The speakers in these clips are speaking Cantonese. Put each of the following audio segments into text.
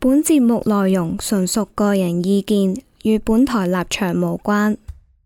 本節目內容純屬個人意見，與本台立場無關。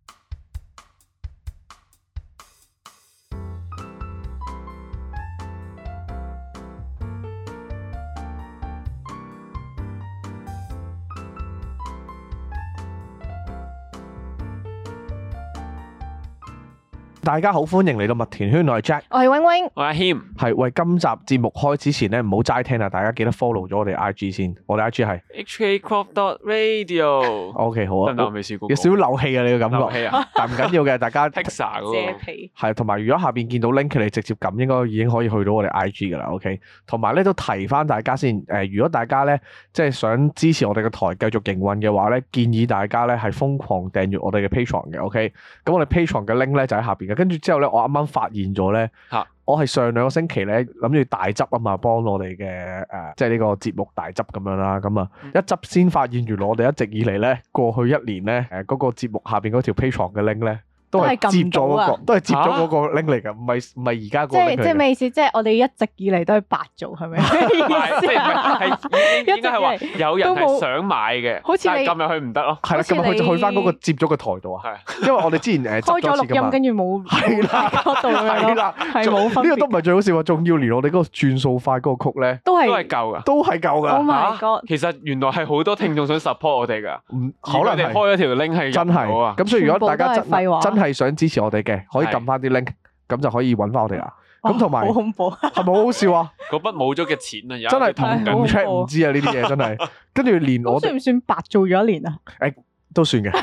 大家好，歡迎嚟到麥田圈，我係 Jack， 我係 wing wing， 我係 Him， 係喂，今集節目開始前咧，唔好齋聽啊，大家記得 follow 咗我哋 IG 先，我哋 IG 係 HK Crop Dot Radio。 OK 好啊， 我未試過， 有少少漏氣啊，你嘅感覺， 漏氣啊， 但唔緊要嘅，大家 Pixar 嗰遮個皮係同埋，如果下邊見到 link 你直接撳，應該已經可以去到我哋 IG 噶啦。OK，同埋咧都提翻大家先，如果大家咧即係想支持我哋嘅台繼續營運嘅話咧，建議大家咧係瘋狂訂閱我哋嘅 Patreon 嘅。OK，咁我哋 Patreon 嘅 link 咧就喺下邊嘅，跟住之後咧我啱啱發現咗咧，我係上2個星期咧諗住大執啊嘛，幫我哋嘅即係呢個節目大執咁樣啦，咁啊一執先發現原來我哋一直以嚟咧過去1年咧嗰個節目下邊嗰條 Patreon 嘅 link 咧。都係接咗嗰個，都係接咗嗰個 link 嚟㗎，唔係而家個 link 嚟㗎。 即係咩意思？即係我哋一直以嚟都係白做，係咪？ 係應該係話有人係想買嘅， 好似你撳入去唔得咯。 係啦，撳入去就去翻嗰個接咗嘅台度啊。係，因為我哋之前開咗錄音，跟住冇係啦，係啦， 係冇分別。 呢個都唔係最好笑喎，仲要連我哋嗰個轉數快嗰個曲咧， 都係舊㗎， 都係舊㗎。 Oh my god！ 其實原來係好多聽眾想 support 我哋㗎， 可能你哋開咗條 link 係真係啊。咁所以如果大家真係想支持我哋嘅，可以撳翻啲 link，咁就可以揾翻我哋啦。咁同埋好恐怖， 係咪好好笑啊？ 嗰筆冇咗嘅錢啊， 真係唔 check 唔知啊，呢啲嘢真係。跟住連我算唔算白做咗1年啊？ 都算嘅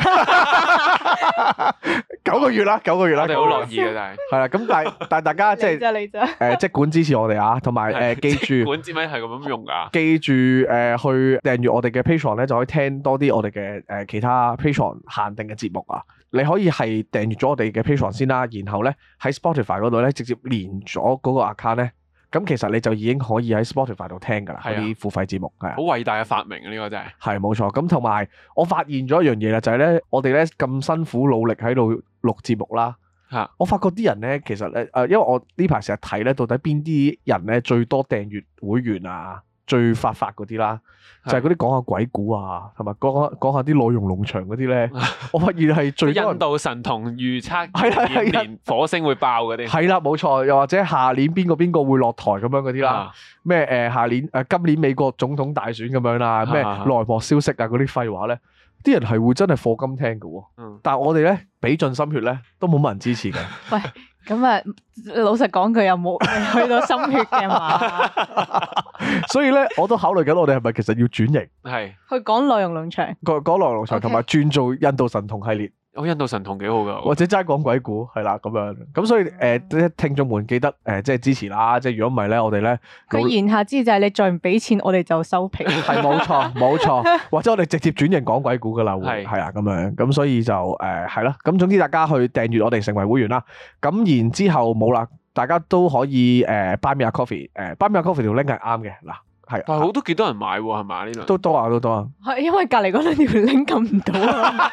，9個月啦，我哋好樂意嘅，但係係啦。咁但係大家即係即管支持我哋啊，同埋記住管支咪係咁用㗎。 記住去訂閱我哋嘅 Patreon 咧，就可以聽多啲我哋嘅其他 Patreon 限定嘅節目啊。你可以係訂閱咗我哋嘅 Patreon 先啦，然後咧喺 Spotify 嗰度咧直接連咗嗰個 account 咧。咁其實你就已經可以喺 Spotify 度聽㗎啦，嗰啲付費節目係好偉大嘅發明啊！呢個真係係冇錯。咁同埋我發現咗一樣嘢啦，就係咧我哋咧咁辛苦努力喺度錄節目啦，我發覺啲人咧其實咧因為我呢排成日睇咧，到底邊啲人咧最多訂閱會員啊，最發嗰啲啦，就係嗰啲講下鬼故啊，同埋講下啲內容農場嗰啲咧，我發現係最多印度神童預測年火星會爆嗰啲，係啦冇錯，又或者下年邊個會落台咁樣嗰啲啦，咩下年今年美國總統大選咁樣啦，咩內幕消息啊嗰啲廢話咧，啲人係會真係課金聽㗎喎，但係我哋咧俾盡心血咧都冇乜人支持嘅。 喂，咁啊，老實講佢又冇去到心血嘅嘛， 所以咧我都考慮緊我哋係咪其實要轉型， 係去講內容農場， 講內容農場，同埋轉做印度神童系列。 印度神童幾好㗎， 或者齋講鬼故係啦咁樣，咁所以聽眾們記得即係支持啦，即係如果唔係咧，我哋咧佢言下之意就係你再唔俾錢，我哋就收皮。 係冇錯，或者我哋直接轉型講鬼故噶啦，會係啊咁樣，咁所以就係啦，咁總之大家去訂閱我哋成為會員啦，咁然之後冇啦，大家都可以Buy Me a Coffee，Buy Me a Coffee 條 link 係啱嘅嗱。係， 但係好多幾多人買喎，係嘛呢輪？ 都多啊。 係因為隔離嗰兩條 link 撳唔到啊！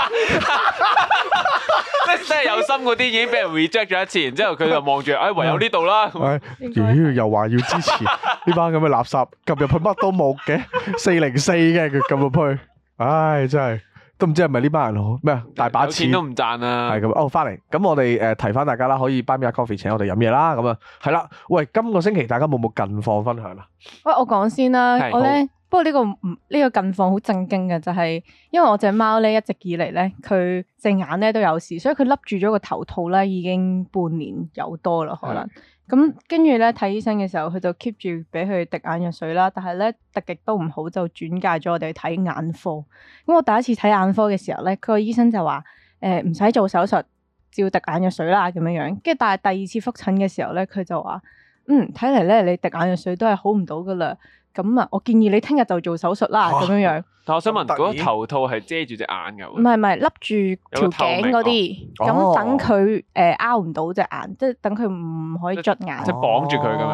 即係有心嗰啲已經俾人 reject 咗一次，然之後佢就望住，唯有呢度啦。 又話要支持呢班咁嘅垃圾，撳入去乜都冇嘅，404嘅佢撳入去，唉真係。都唔知係咪呢班人好咩啊？大把錢都唔賺啊！ 係咁翻嚟，咁我哋提翻大家啦，可以 Buy Me a Coffee 請我哋飲嘢啦，咁啊係啦。喂，今個星期大家冇近況分享啊？ 喂，我講先啦，我咧不過呢個近況好正經嘅，就係因為我隻貓咧一直以嚟咧，佢隻眼咧都有事，所以佢笠住咗個頭套咧，已經半年有多啦，可能。咁跟住咧睇醫生嘅時候，佢就 keep 住俾佢滴眼藥水啦，但係咧滴極都唔好，就轉介咗我哋去睇眼科。咁我第一次睇眼科嘅時候咧，佢個醫生就話唔使做手術，照滴眼藥水啦咁樣樣。跟住但係第二次覆診嘅時候咧，佢就話睇嚟咧你滴眼藥水都係好唔到噶啦。咁啊，我建議你聽日就做手術啦，咁樣樣。 但我想問，嗰個頭套係遮住隻眼㗎？ 唔係，笠住條頸嗰啲，咁等佢拗唔到隻眼，即係等佢唔可以捽眼。 即係綁住佢咁樣。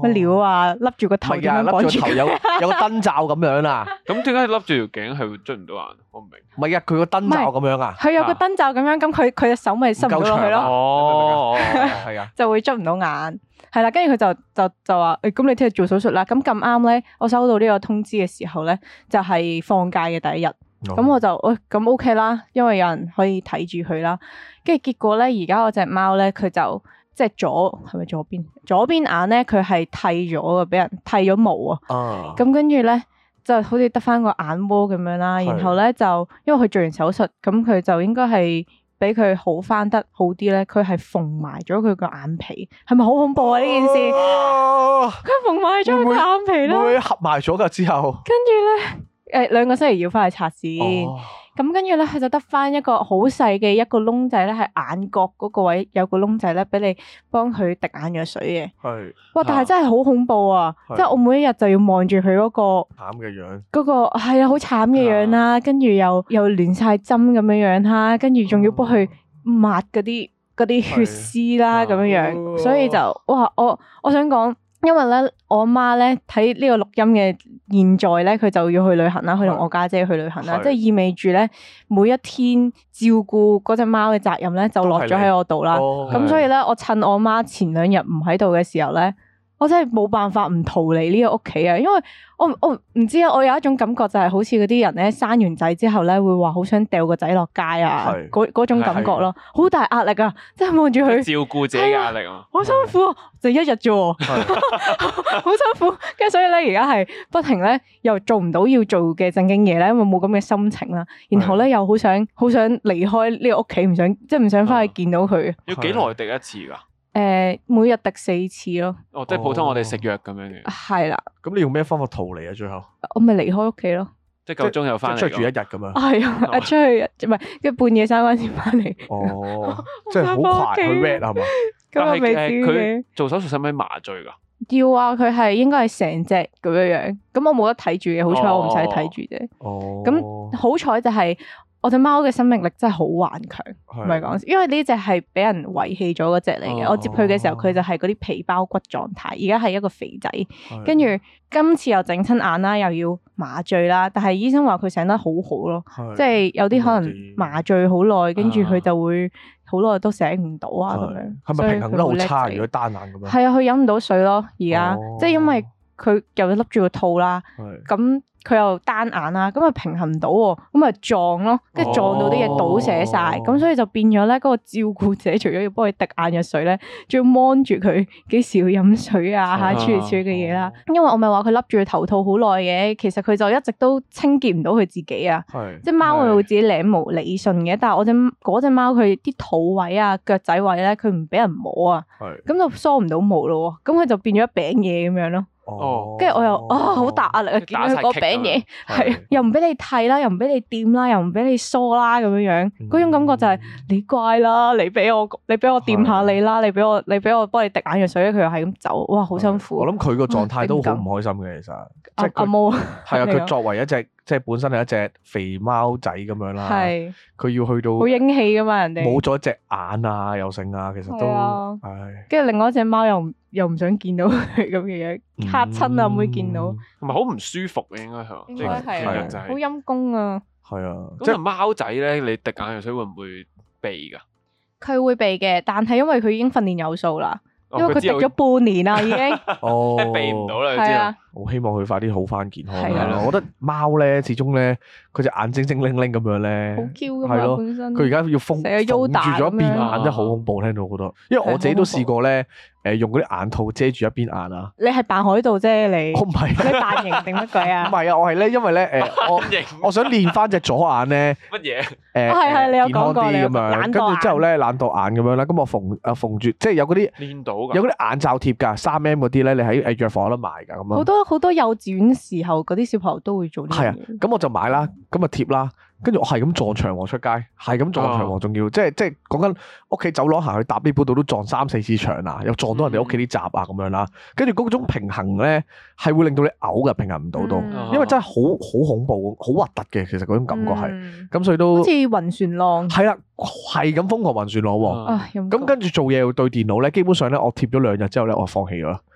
乜料啊，笠住個頭點樣綁住佢？ 有個燈罩咁樣啊。 咁點解笠住條頸係會捽唔到眼？我唔明。 唔係啊，佢個燈罩咁樣啊。 佢有個燈罩咁樣，咁佢隻手咪伸唔到落去咯。 哦， 係啊， 就會捽唔到眼。係啦，跟住佢就話咁你聽日做手術啦。咁咁啱咧，我收到呢個通知嘅時候咧，就係放假嘅第一日。咁我就咁 OK 啦，因為有人可以睇住佢啦。跟住結果咧，而家我隻貓咧，佢就即係係咪左邊？左邊眼咧，佢係剃咗嘅，俾人剃咗毛啊。咁跟住咧，就好似得翻個眼窩咁樣啦。然後咧就因為佢做完手術，咁佢就應該係俾佢好翻得好啲咧。佢係縫埋咗佢個眼皮，係咪好恐怖啊？呢件事，佢縫埋咗佢個眼皮啦， 會合埋咗噶之後。 跟住咧，2個星期要翻去拆線。咁跟住咧，佢就得翻一個好細嘅一個窿仔咧，係眼角嗰個位有個窿仔咧，俾你幫佢滴眼藥水嘅。 係。 哇！但係真係好恐怖啊！即係我每一日就要望住佢嗰個慘嘅樣， 嗰個係啊，好慘嘅樣啦。跟住又亂晒針咁樣樣啦，跟住仲要幫佢抹嗰啲血絲啦咁樣樣，所以就哇！我想講。因為咧，我阿媽咧睇呢個錄音嘅現在咧，佢就要去旅行啦，佢同我家姐去旅行啦，即係意味住咧，每一天照顧嗰隻貓嘅責任咧，就落咗喺我度啦。咁所以咧，我趁我媽前2日唔喺度嘅時候咧，我真係冇辦法唔逃離呢個屋企啊！因為我唔知啊，我有一種感覺就係好似嗰啲人咧生完仔之後咧，會話好想掉個仔落街啊，嗰種感覺咯，好大壓力啊！即係望住佢照顧者嘅壓力啊， 好辛苦啊！就1日啫，好辛苦。跟住所以咧，而家係不停咧，又做唔到要做嘅正經嘢咧，因為冇咁嘅心情啦。然後咧，又好想離開呢個屋企，唔想翻去見到佢。 要幾耐滴一次噶？ 每日滴4次咯。 哦，即係普通我哋食藥咁樣嘅。 係啦。 咁你用咩方法逃離啊？最後我咪離開屋企咯。 即係夠鐘又翻嚟， 出去住1日咁樣。 係啊，出去唔係，跟住半夜3點先翻嚟。 哦，即係好快去 red 係嘛？ 咁啊未知佢做手術使唔使麻醉噶？ 要啊，佢係應該係成隻咁樣樣。咁我冇得睇住嘅，好彩我唔使睇住啫。 哦。 咁好彩就係。我隻貓嘅生命力真係好頑強，唔係講笑，因為呢隻係俾人遺棄咗嗰隻嚟嘅。我接佢嘅時候，佢就係嗰啲皮包骨狀態，而家係一個肥仔。跟住今次又整親眼啦，又要麻醉啦。但係醫生話佢醒得好好咯，即係有啲可能麻醉好耐，跟住佢就會好耐都醒唔到啊咁樣。 係咪平衡得好差？如果單眼咁樣？ 係啊，佢飲唔到水咯。而家即係因為佢又笠住個套啦，咁。佢又單眼啦，咁啊平衡唔到喎，咁啊撞咯，跟住撞到啲嘢倒瀉晒，咁所以就變咗咧，嗰個照顧者除咗要幫佢滴眼藥水咧，仲要 mon 住佢幾時要飲水啊，諸如此類嘅嘢啦。因為我咪話佢笠住個頭套好耐嘅，其實佢就一直都清潔唔到佢自己啊。即係貓佢會自己舐毛理順嘅，但係嗰隻貓佢啲肚位啊、腳仔位咧，佢唔俾人摸啊，咁就梳唔到毛咯，咁佢就變咗一餅嘢咁樣咯。跟住我又好大壓力啊！見到佢嗰餅嘢，係又唔俾你剃啦，又唔俾你掂啦，又唔俾你梳啦，咁樣樣嗰種感覺就係你乖啦，你俾我掂下你啦，你俾我幫你滴眼藥水，佢又係咁走，哇，好辛苦。 我諗佢個狀態都好唔開心嘅，其實即係阿毛係啊，佢作為一隻即係本身係一隻肥貓仔咁樣啦，佢要去到好英氣噶嘛，人哋冇咗隻眼啊，又剩啊，其實都唉。跟住另外一隻貓又唔想見到佢咁嘅樣，嚇親啊！妹見到， 同埋好唔舒服嘅，應該係， 應該係好陰公啊！ 係啊， 即係貓仔咧，你滴眼藥水會唔會避噶？ 佢會避嘅，但係因為佢已經訓練有素啦，因為佢滴咗半年啦，已經避唔到啦，知啊。 我希望佢快啲好翻健康啦。我覺得貓咧，始終咧，佢隻眼精精靈靈咁樣咧， 好 Q 噶嘛，本身佢而家要封住咗一邊眼，真係好恐怖，聽到好多。因為我自己都試過咧，用嗰啲眼套遮住一邊眼啊。你係扮海盜啫，你？我唔係，你扮型定乜鬼啊？唔係啊，我係咧，因為咧，我想練翻隻左眼咧。 乜嘢？ 係你有講過咁樣，跟住之後咧，懶惰眼咁樣啦。咁我縫住，即係有嗰啲練到㗎， 有嗰啲眼罩貼㗎，3M 嗰啲咧，你喺藥房有得賣㗎，咁樣。 好多幼稚園時候嗰啲小朋友都會做呢樣嘢。係啊， 咁我就買啦，咁啊貼啦，跟住我係咁撞牆喎出街，係咁撞牆喎，仲要即係講緊屋企走廊行去搭 lift 度都撞3-4次牆啊，又撞到人哋屋企啲閘啊咁樣啦，跟住嗰種平衡咧係會令到你嘔嘅，平衡唔到都，因為真係好恐怖，好核突嘅，其實嗰種感覺係，咁所以都好似暈船浪。係啦， 係咁瘋狂暈船浪喎。咁跟住做嘢要對電腦咧，基本上咧我貼咗2日之後咧，我放棄咗啦。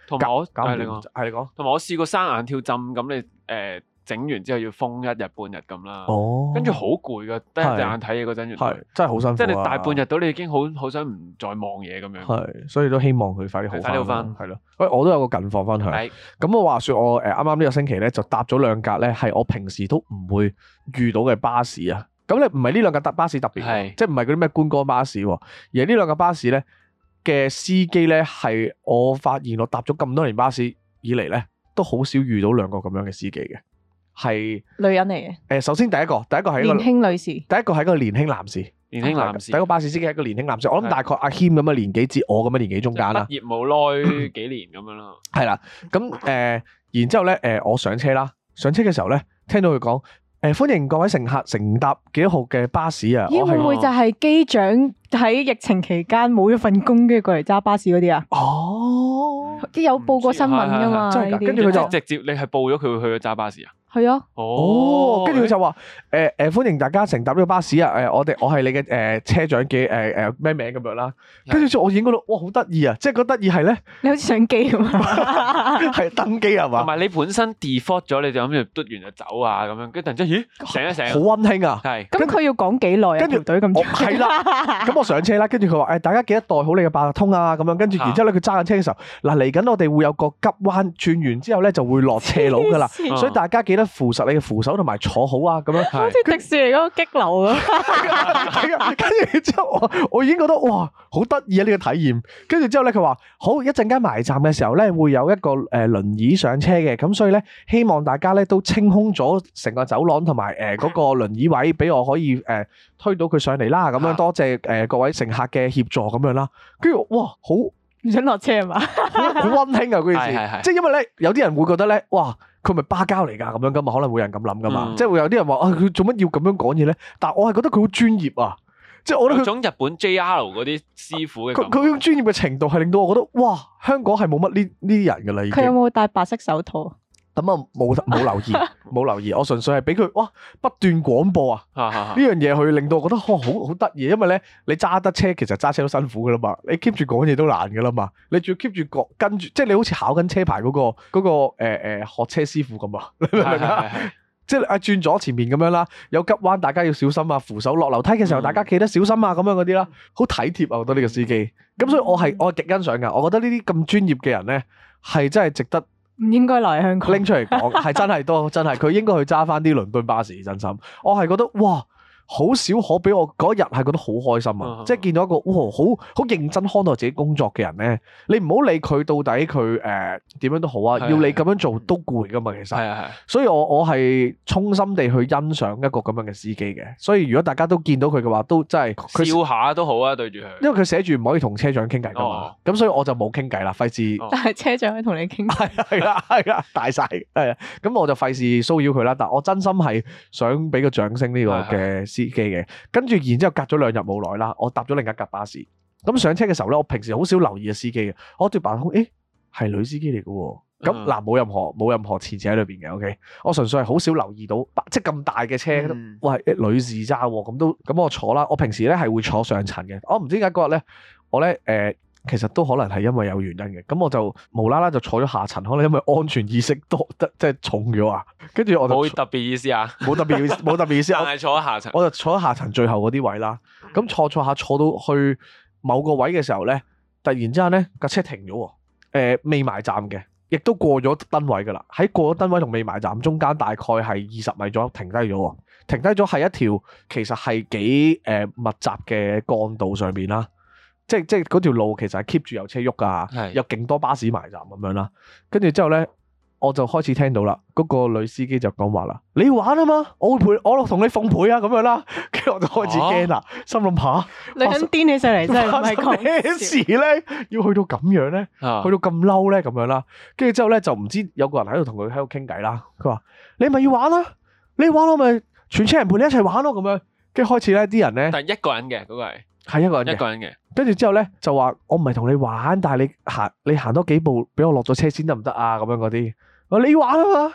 同埋我搞唔掂你講係你講。 同埋我試過生眼跳針，咁你整完之後要封1日半日咁啦， 哦， 跟住好攰噶，得一隻眼睇嘢嗰陣，原來係真係好辛苦啊， 即係你大半日到，你已經好想唔再望嘢咁樣。 係，所以都希望佢快啲好快啲好返係咯。喂，我都有個近況分享。 係咁我話說我啱啱呢個星期咧就搭咗兩架咧係我平時都唔會遇到嘅巴士啊。咁咧唔係呢兩架巴士特別， 係即係唔係嗰啲咩觀光巴士喎，而係呢兩架巴士咧嘅司機咧係我發現我搭咗咁多年巴士以嚟咧都好少遇到兩個咁樣嘅司機嘅。係女人嚟嘅， 首先第一個係一個年輕女士， 第一個係一個年輕男士， 年輕男士， 第一個巴士司機係一個年輕男士，我諗大概阿謙咁嘅年紀至我咁嘅年紀中間啦， 畢業冇耐幾年咁樣啦。 係啦，咁然之後咧我上車啦，上車嘅時候咧聽到佢講歡迎各位乘客乘搭幾多號嘅巴士啊， 咦會唔會就係機長喺疫情期間冇咗份工，跟住過嚟揸巴士嗰啲啊？ 哦， 啲有報過新聞噶嘛？ 真係㗎呢啲跟住佢就直接你係報咗佢會去咗揸巴士啊？ 係啊， 哦，跟住佢就話歡迎大家乘搭呢個巴士啊！我係你嘅車長嘅咩名咁樣啦。跟住之後我已經覺得哇好得意啊！即係個得意係咧， 你好似上機咁啊！ 係登機係嘛？ 同埋你本身 default 咗，你就諗住嘟完就走啊咁樣，跟住突然之間咦醒一醒， 好溫馨啊！ 係咁佢要講幾耐啊？ 跟住條隊咁長係啦，咁我上車啦，跟住佢話大家記得帶好你嘅八達通啊咁樣，跟住然之後咧佢揸緊車嘅時候，嗱嚟緊我哋會有個急彎，轉完之後咧就會落斜路噶啦， 黐線所以大家記得扶實你嘅扶手同埋坐好啊咁樣。 好似迪士尼嗰個激流咁。 係啊，跟住之後我已經覺得哇好得意啊呢個體驗。跟住之後咧佢話好一陣間埋站嘅時候咧會有一個輪椅上車嘅，咁所以咧希望大家咧都清空咗成個走廊同埋嗰個輪椅位，俾我可以推到佢上嚟啦。咁樣多謝各位乘客嘅協助咁樣啦。跟住哇好唔想落車係嘛？ 好溫馨啊嗰件事， 係即係因為咧有啲人會覺得咧哇佢咪巴膠嚟㗎咁樣噶嘛，可能會有人咁諗噶嘛，即係會有啲人話佢做乜要咁樣講嘢咧？但係我係覺得佢好專業啊，即係我覺得佢種日本 JR 嗰啲師傅嘅佢嗰種專業嘅程度係令到我覺得哇香港係冇乜呢啲人㗎啦已經。 佢有冇戴白色手套？ 咁啊冇留意冇留意，我純粹係俾佢哇不斷廣播啊呢樣嘢去令到我覺得好得意，因為咧你揸得車其實揸車都辛苦噶啦嘛，你 keep 住講嘢都難噶啦嘛，你仲要 keep 住跟住，即係你好似考緊車牌嗰個學車師傅咁啊，你明唔明啊？即係轉咗前面咁樣啦，有急彎大家要小心啊，扶手落樓梯嘅時候大家記得小心啊咁樣嗰啲啦，好體貼啊我覺得呢個司機，咁所以我係極欣賞噶，我覺得呢啲咁專業嘅人咧係真係值得。 唔應該留喺香港拎出嚟講，係真係多，真係佢應該去揸翻啲倫敦巴士，真心。我係覺得哇，好少可俾我嗰日係覺得好開心啊！即係見到一個哇，好認真看待自己工作嘅人咧，你唔好理佢到底佢點樣都好啊，要你咁樣做都攰噶嘛，其實。係。所以我係衷心地去欣賞一個咁樣嘅司機嘅。所以如果大家都見到佢嘅話，都真係笑下都好啊，對住佢。 因為佢寫住唔可以同車長傾偈噶嘛，咁所以我就冇傾偈啦，費事。 但係車長可以同你傾。 係啊，大晒係啊，咁我就費事騷擾佢啦。但我真心係想俾個掌聲呢個嘅司機嘅。跟住然之後隔咗2日冇耐啦，我搭咗另一架巴士。咁上車嘅時候咧，我平時好少留意嘅司機嘅，我對白通，係女司機嚟嘅喎。咁嗱冇任何前詞喺裏邊嘅，OK。我純粹係好少留意到，即係咁大嘅車，喂女士揸喎，咁我坐啦。我平時咧係會坐上層嘅，我唔知點解嗰日咧，我咧其實都可能係因為有原因嘅，咁我就無啦啦就坐咗下層，可能因為安全意識多得即係重咗啊。跟住我就冇特別意思啊， 冇特別意思， 但係坐喺下層， 我就坐喺下層最後嗰啲位啦。咁坐下坐到去某個位嘅時候咧，突然之間咧架車停咗喎，未埋站嘅，亦都過咗燈位噶啦。喺過咗燈位同未埋站中間大概係20米左右停低咗喎。停低咗係一條其實係幾密集嘅幹道上面啦。即係嗰條路其實係 keep 住有車喐噶，有勁多巴士埋站咁樣啦。跟住之後咧，我就開始聽到啦，嗰個女司機就講話啦：你玩啊嘛，我會陪，我同你奉陪啊咁樣啦。跟住我就開始驚啦，心諗下， 女人癲起上嚟真係唔係講咩事咧？要去到咁樣咧，去到咁嬲咧咁樣啦。跟住之後咧就唔知有個人喺度同佢喺度傾偈啦。佢話：你咪要玩啊，你玩我咪全車人陪你一齊玩咯咁樣。跟住開始咧啲人咧， 但係一個人嘅嗰個係一個人嘅。跟住之後咧就話我唔係同你玩，但係你行多幾步俾我落咗車先得唔得啊？咁樣嗰啲，我話你玩啊嘛，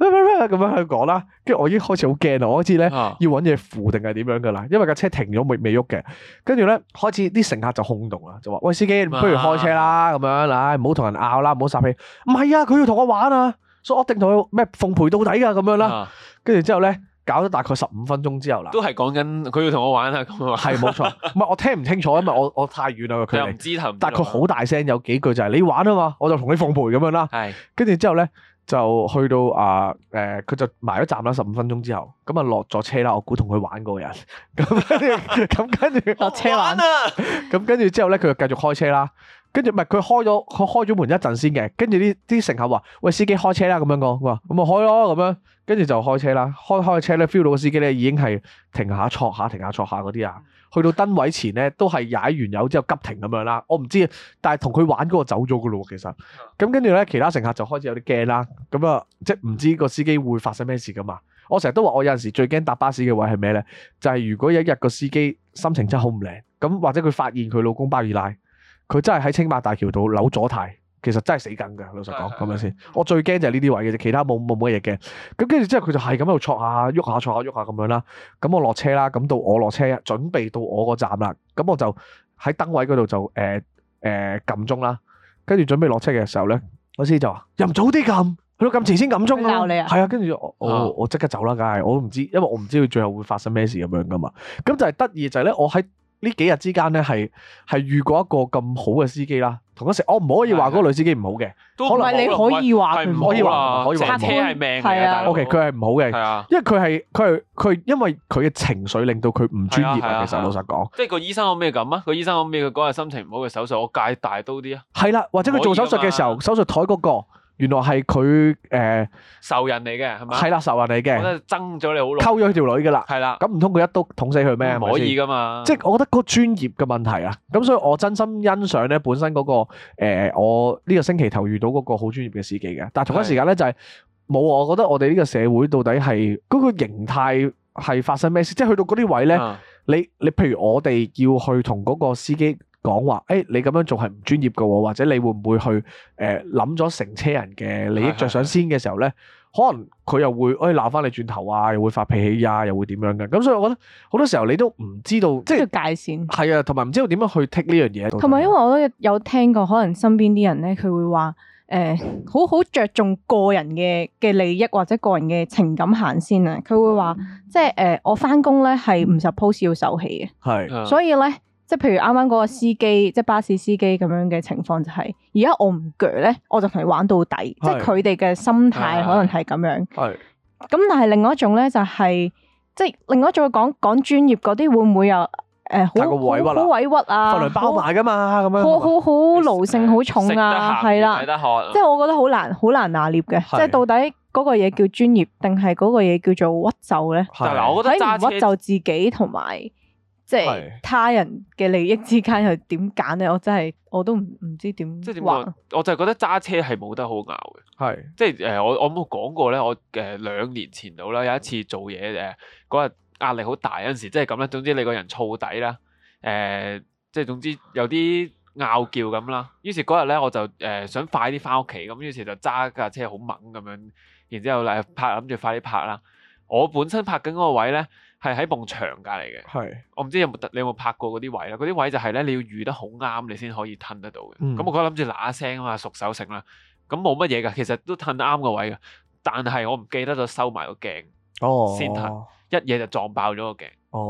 咁樣喺度講啦，跟住我已經開始好驚啦，我開始咧啊要揾嘢扶定係點樣噶啦，因為架車停咗未喐嘅，跟住咧開始啲乘客就轟動啦，就話喂司機，不如開車啦咁樣，唉唔好同人拗啦，唔好霎氣，唔係啊，佢要同我玩啊，所以我一定同佢咩奉陪到底噶咁樣啦， 啊跟住之後咧搞咗大概15分鐘之後啦， 都係講緊佢要同我玩啊咁啊， 係冇錯，唔係我聽唔清楚，因為我太遠啦個距離佢又唔，知頭唔知路啊， 但係佢好大聲有幾句就係你玩啊嘛，我就同你奉陪咁樣啦。 係跟住之後咧，就去到佢就埋咗站啦。15分鐘之後，咁啊落咗車啦。我估同佢玩嗰個人，咁跟住落車玩啊！ 咁跟住之後咧，佢就繼續開車啦。跟住唔係佢開咗門一陣先嘅。跟住啲乘客話：喂，司機開車啦咁樣講。我話：咁咪開咯咁樣。跟住就開車啦。開車咧 feel 到個司機咧已經係停下戳下嗰啲啊。去到燈位前咧，都係踩完油之後急停咁樣啦。我唔知，但係同佢玩嗰個走咗噶咯喎，其實。咁跟住咧，其他乘客就開始有啲驚啦。咁啊，即係唔知個司機會發生咩事噶嘛。我成日都話，我有陣時最驚搭巴士嘅位係咩咧？就係如果有一日個司機心情真係好唔靚，咁或者佢發現佢老公包二奶，佢真係喺青馬大橋度扭左軚。其實真係死梗㗎，老實講咁樣先。我最驚就係呢啲位嘅啫，其他冇乜嘢驚。咁跟住之後佢就係咁喺度戳下、喐下咁樣啦。咁我落車啦，咁到我落車，準備到我個站啦。咁我就喺燈位嗰度就撳鐘啦。跟住準備落車嘅時候咧，我司機就話：又唔早啲撳，去到咁遲先撳鐘啊！ 鬧你啊？ 係啊，跟住我即刻走啦，梗係我都唔知，因為我唔知佢最後會發生咩事咁樣噶嘛。咁就係得意就係咧，我喺呢幾日之間咧係遇過一個咁好嘅司機啦。同一時，我唔可以話嗰個女司機唔好嘅， 都可能你可以話佢唔好可以話可以話車係命嚟係啊嘅。 OK，佢係唔好嘅， 係啊， 因為佢因為佢嘅情緒令到佢唔專業啊。其實老實講， 即係個醫生可唔可以咁啊？個醫生可唔可以佢嗰日心情唔好嘅手術，我戒大刀啲啊？ 係啦，或者佢做手術嘅時候，手術台嗰個原來係佢仇人嚟嘅係咪？ 係啦，仇人嚟我覺嘅， 得憎咗你好耐。 溝咗佢條女噶啦。 係啦， 咁唔通佢一刀捅死佢咩？ 唔可以噶， 噶嘛。 即係我覺得嗰個專業嘅問題啊。咁所以我真心欣賞咧，本身嗰個我呢個星期頭遇到嗰個好專業嘅司機嘅。但係同一時間咧就係冇，我覺得我哋呢個社會到底係嗰個形態係發生咩事？即係去到嗰啲位咧，你譬如我哋要去同嗰個司機講話，你咁樣做係唔專業嘅喎，或者你會唔會去諗咗成車人嘅利益着想先嘅時候咧，可能佢又會鬧翻你轉頭啊，又會發脾氣啊，又會點樣嘅？咁所以我覺得好多時候你都唔知道，即係即係界線。 係啊，同埋唔知道點樣去剔呢樣嘢。 同埋因為我都有聽過，可能身邊啲人咧，佢會話好着重個人嘅利益或者個人嘅情感行先啊。佢會話即係我翻工咧係唔 suppose 要受氣嘅， 係所以咧。即係譬如啱啱嗰個司機，即係巴士司機咁樣嘅情況就係，而家我唔鋸咧，我就同你玩到底。即係佢哋嘅心態可能係咁樣。 係。 咁但係另外一種咧就係，即係另外一種講專業嗰啲會唔會又太過委屈啦好委屈啊？ 份糧包埋噶嘛，咁樣。 好勞性好重啊，係啦。 睇得渴。 即係我覺得好難拿捏嘅，即係到底嗰個嘢叫專業定係嗰個嘢叫做屈就咧？ 但係我覺得揸車喺唔屈就自己同埋。即係他人嘅利益之間又點揀咧？我都唔知點。 即係點講？我就係覺得揸車係冇得好拗嘅。 係即係我冇講過咧。我2年前度啦，有一次做嘢嗰日壓力好大，有陣時即係咁啦。總之你個人燥底啦，即係總之有啲拗撬咁啦。於是嗰日咧我就想快啲翻屋企，咁於是就揸架車好猛咁樣，然之後嚟諗住快啲拍啦。我本身拍緊嗰個位咧。係喺埲牆隔離嘅， 係我唔知你有冇拍過嗰啲位啦？嗰啲位就係咧，你要預得好啱，你先可以褪得到嘅。咁我覺得諗住嗱一聲啊嘛，熟手成啦，咁冇乜嘢㗎，其實都褪得啱個位嘅。但係我唔記得咗收埋個鏡，先褪，一嘢就撞爆咗個鏡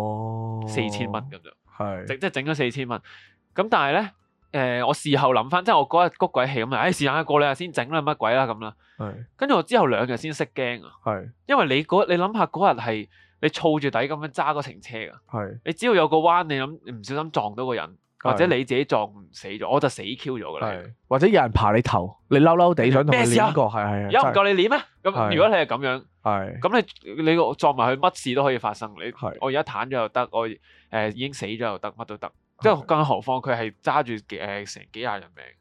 ，4000蚊咁就， 係即係整咗4000蚊。咁但係咧，我事後諗翻，即係我嗰日谷鬼氣咁啊，試下過兩日先整啦，乜鬼啦咁啦。跟住我之後2日先識驚啊，因為你諗下嗰日係。你燥住底咁樣揸嗰程車㗎，你只要有個彎，你唔小心撞到個人，或者你自己撞死咗，我就死 Q 咗㗎啦。 或者有人爬你頭，你嬲嬲地想同佢練過，係有唔夠你練咩？咁如果你係咁樣，咁你撞埋去，乜事都可以發生。我而家攤咗又得，我已經死咗又得，乜都得。即係更何況佢係揸住成幾廿人命。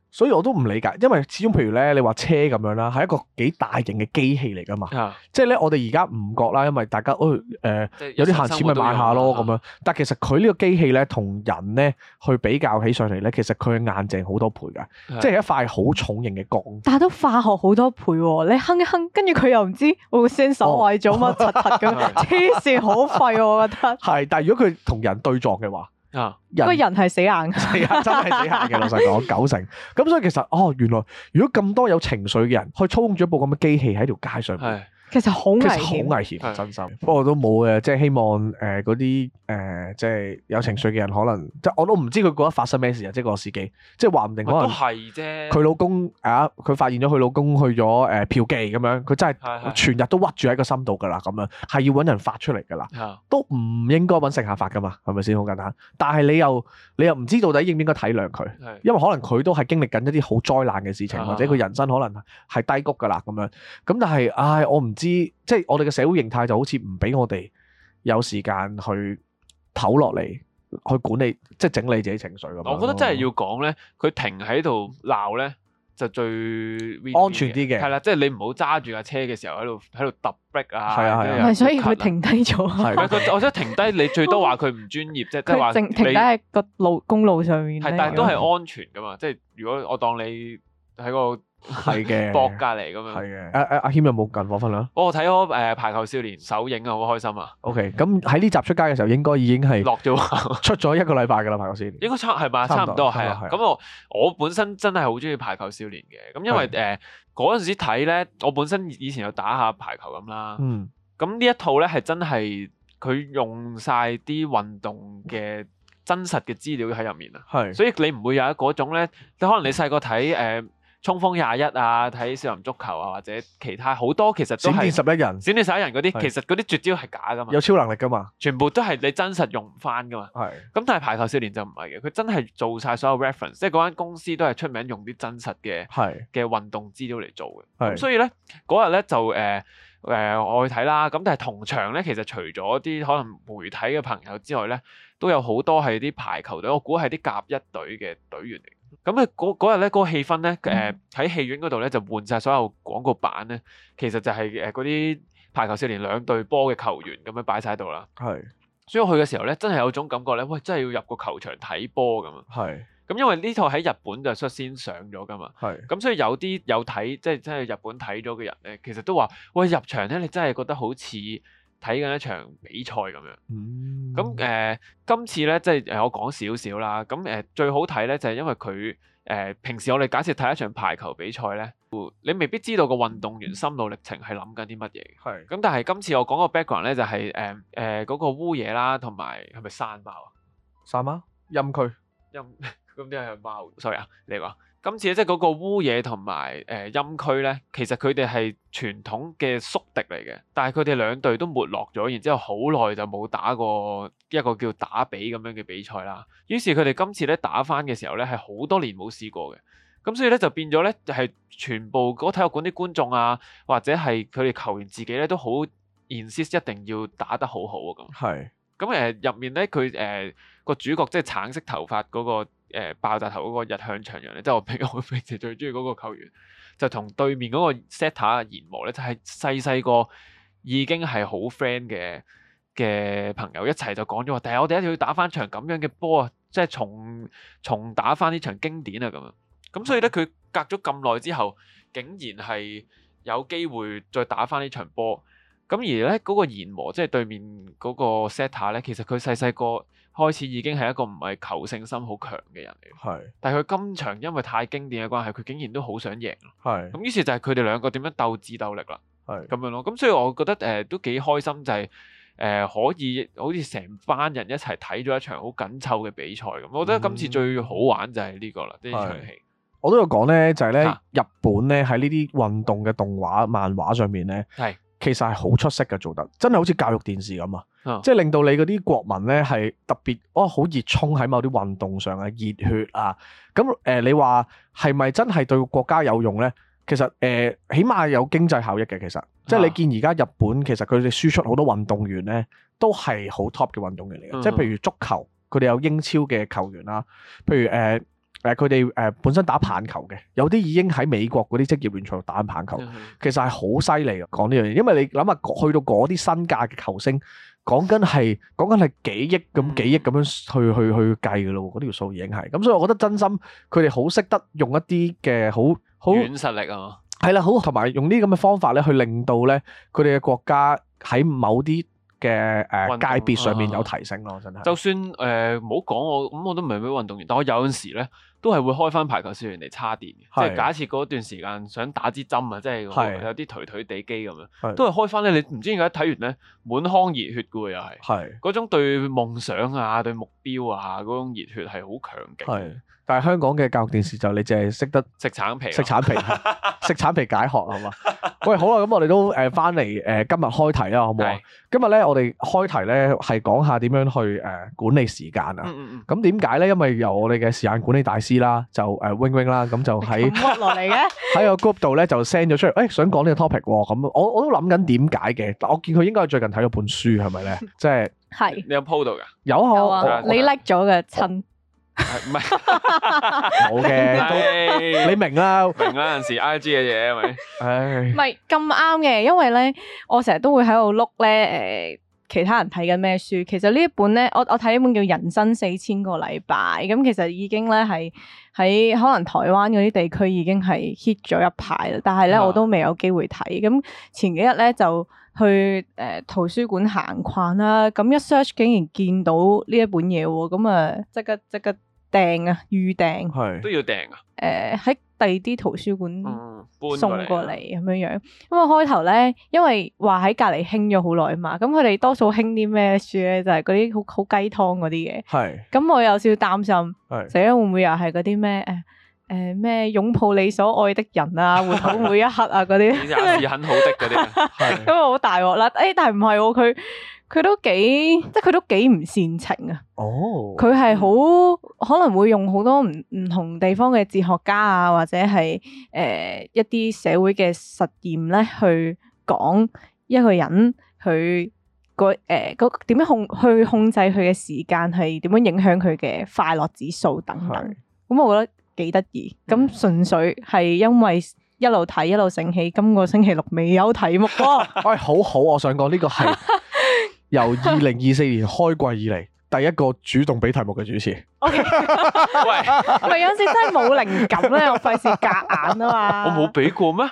所以我都唔理解，因為始終譬如咧，你話車咁樣啦，係一個幾大型嘅機器嚟噶嘛。即係咧，我哋而家唔覺啦，因為大家有啲閒錢咪買下咯咁樣。但其實佢呢個機器咧，同人咧去比較起上嚟咧，其實佢係硬淨好多倍噶，即係一塊好重型嘅鋼。但係都化學好多倍喎，你哼一哼，跟住佢又唔知會先手壞咗乜柒柒咁，黐線好廢我覺得。係，但係如果佢同人對撞嘅話。個人係死硬，係啊，真係死硬嘅。老實講，90%。咁所以其實原來如果咁多有情緒嘅人去操控住一部咁嘅機器喺條街上面，其實好危險，真心。不過都冇嘅，即係希望嗰啲即係有情緒嘅人，可能即係我都唔知佢覺得發生咩事啊！即係個司機，即係話唔定可能都係啫。佢老公佢發現咗佢老公去咗嫖妓咁樣，佢真係全日都屈住喺個心度㗎啦，咁樣係要揾人發出嚟㗎啦，都唔應該揾乘客發㗎嘛，係咪先？好簡單。但係你又唔知到底應唔應該體諒佢，因為可能佢都係經歷緊一啲好災難嘅事情，或者佢人生可能係低谷㗎啦咁樣。咁但係我唔知，即係我哋嘅社會形態就好似唔俾我哋有時間去唞落嚟，去管理即係整理自己情緒咁。我覺得真係要講咧，佢停喺度鬧咧就最安全啲嘅。係啦，即係你唔好揸住架車嘅時候喺度揼 brake 啊。係啊係啊。所以佢停低咗。係。我覺得停低你最多話佢唔專業啫，即係話停低喺個公路上面。係，但係都係安全噶嘛。即係如果我當你喺個係嘅，博隔離咁樣。係嘅。阿謙有冇近況分享？我睇咗排球少年首映啊，好開心啊。OK，咁喺呢集出街嘅時候，應該已經係落咗出咗1個禮拜㗎啦，排球少年。應該係嘛？差唔多係啊。咁我本身真係好中意排球少年嘅，咁因為嗰陣時睇咧，我本身以前有打下排球咁啦。嗯。咁呢一套咧係真係佢用晒啲運動嘅真實嘅資料喺入面啊。係。所以你唔會有嗰種咧，可能你細個睇衝鋒21啊，睇少林足球啊，或者其他好多其實都係閃電11人、閃電11人嗰啲，其實嗰啲絕招係假噶嘛，有超能力噶嘛，全部都係你真實用唔翻噶嘛。係。咁但係排球少年就唔係嘅，佢真係做晒所有 reference， 即係嗰間公司都係出名用啲真實嘅運動資料嚟做嘅。係。咁所以咧嗰日咧就我去睇啦，咁但係同場咧其實除咗啲可能媒體嘅朋友之外咧，都有好多係啲排球隊，我估係啲甲一隊嘅隊員嚟。咁嗰日咧嗰個氣氛咧，喺戲院嗰度咧就換晒所有廣告板咧，其實就係嗰啲排球少年2隊波嘅球員咁樣擺晒喺度啦。係。所以我去嘅時候咧，真係有種感覺咧，喂，真係要入個球場睇波咁啊。係。咁因為呢套喺日本就率先上咗噶嘛。係。咁所以有啲有睇，即係真係日本睇咗嘅人咧，其實都話，喂，入場咧，你真係覺得好似睇緊一場比賽咁樣。咁今次咧，即係我講少少啦。咁最好睇咧，就係因為佢平時我哋假設睇一場排球比賽咧，你未必知道個運動員心路歷程係諗緊啲乜嘢。係。咁但係今次我講個 background 咧，就係嗰個烏野啦，同埋係咪山貓啊？山貓？陰區。咁啲係貓。sorry 啊，你講。今次即係嗰個烏野同埋陰區咧，其實佢哋係傳統嘅宿敵嚟嘅，但係佢哋2隊都沒落咗，然之後好耐就冇打過一個叫打比咁樣嘅比賽啦。於是佢哋今次咧打返嘅時候咧，係好多年冇試過嘅，咁所以咧就變咗咧係全部嗰體育館啲觀眾啊，或者係佢哋球員自己咧都好 insist 一定要打得好好啊咁。係。咁入面咧佢個主角即係橙色頭髮嗰個。爆炸頭嗰個日向翔陽咧，即係我平時最中意嗰個球員，就同對面嗰個 setter 研磨咧，就係細個已經係好 friend 嘅朋友一齊就講咗話，第日我哋一定要打翻場咁樣嘅波啊，即係重打翻呢場經典啊咁樣。咁所以咧，佢隔咗咁耐之後，竟然係有機會再打翻呢場波。咁而咧嗰個研磨即係對面嗰個 setter 咧，其實佢細個開始已經係一個唔係求勝心好強嘅人嚟。係。但係佢今場因為太經典嘅關係，佢竟然都好想贏。係。咁於是就係佢哋2個點樣鬥智鬥力啦。係。咁樣咯。咁所以我覺得都幾開心，就係可以好似成班人一齊睇咗一場好緊湊嘅比賽咁。我覺得今次最好玩就係呢個啦，呢場戲。我都有講咧，就係咧日本咧喺呢啲運動嘅動畫漫畫上面咧。係。其實係好出色嘅，做得真係好似教育電視咁啊！即係令到你嗰啲國民咧係特別好熱衷喺某啲運動上啊，熱血啊！咁你話係咪真係對國家有用咧？其實起碼有經濟效益嘅。其實即係你見而家日本其實佢哋輸出好多運動員咧，都係好 top 嘅運動員嚟嘅。即係譬如足球，佢哋有英超嘅球員啦。譬如佢哋本身打棒球嘅，有啲已經喺美國嗰啲職業聯賽度打棒球，其實係好犀利嘅。講呢樣嘢，因為你諗下去到嗰啲身價嘅球星，講緊係幾億咁樣去計嘅咯，嗰條數已經係咁，所以我覺得真心佢哋好識得用一啲嘅好軟實力啊， 係啦，好同埋用呢啲咁嘅方法咧，去令到咧佢哋嘅國家喺某啲嘅界別上面有提升咯，真係。 就算唔好講我都唔係咩運動員，但我有陣時咧都係會開翻排球少年嚟叉電嘅，即係假設嗰段時間想打支針啊，即係有啲頹頹地機咁樣，都係開翻咧。你唔知點解睇完咧滿腔熱血嘅喎，又係嗰種對夢想啊、對目標啊嗰種熱血係好強勁。 但係香港嘅教育電視就你淨係識得食橙皮， 食橙皮解渴係嘛？喂，好啦，咁我哋都翻嚟今日開題啦，好唔好啊？今日咧我哋開題咧係講下點樣去管理時間啊。咁點解咧？因為由我哋嘅時間管理大師啦，就wing wing 啦，咁就喺落嚟嘅喺個 group 度咧就 send 咗出嚟，想講呢個 topic 喎。咁我都諗緊點解嘅，但我見佢應該係最近睇咗本書，係咪咧？即係你有 po 到㗎？ 有啊，你 like 咗嘅親。 唔係冇嘅，你明啦， 有陣時 IG 嘅嘢係咪？ 唉， 唔係咁啱嘅，因為咧，我成日都會喺度碌咧，其他人睇緊咩書。其實呢一本咧，我睇一本叫《人生4000個禮拜》，咁其實已經咧係喺可能台灣嗰啲地區已經係 hit 咗一排啦，但係咧我都未有機會睇。咁前幾日咧就去圖書館行逛啦，咁一 search 竟然見到呢一本嘢喎，咁啊即刻訂啊，預訂係都要訂啊。 喺第二啲圖書館送過嚟咁樣樣。咁啊開頭咧，因為話喺隔離興咗好耐啊嘛，咁佢哋多數興啲咩書咧？就係嗰啲好雞湯嗰啲嘅。係。咁我有少少擔心，死啦會唔會又係嗰啲咩咩擁抱你所愛的人啊，活好每一刻啊嗰啲。也是很好的嗰啲。 咁啊好大鑊啦！但係唔係喎，佢都幾唔煽情啊！ 哦， 佢係好可能會用好多唔同地方嘅哲學家啊，或者係一啲社會嘅實驗咧，去講一個人佢點樣控制佢嘅時間，係點樣影響佢嘅快樂指數等等。咁我覺得幾得意。咁純粹係因為一路睇一路醒起，今個星期六未有題目喎。 喂，好，我想講呢個係由2024年開季以嚟第一個主動俾題目嘅主持。 OK，喂，咪有陣時真係冇靈感咧，我費事夾硬啊嘛。 我冇俾過咩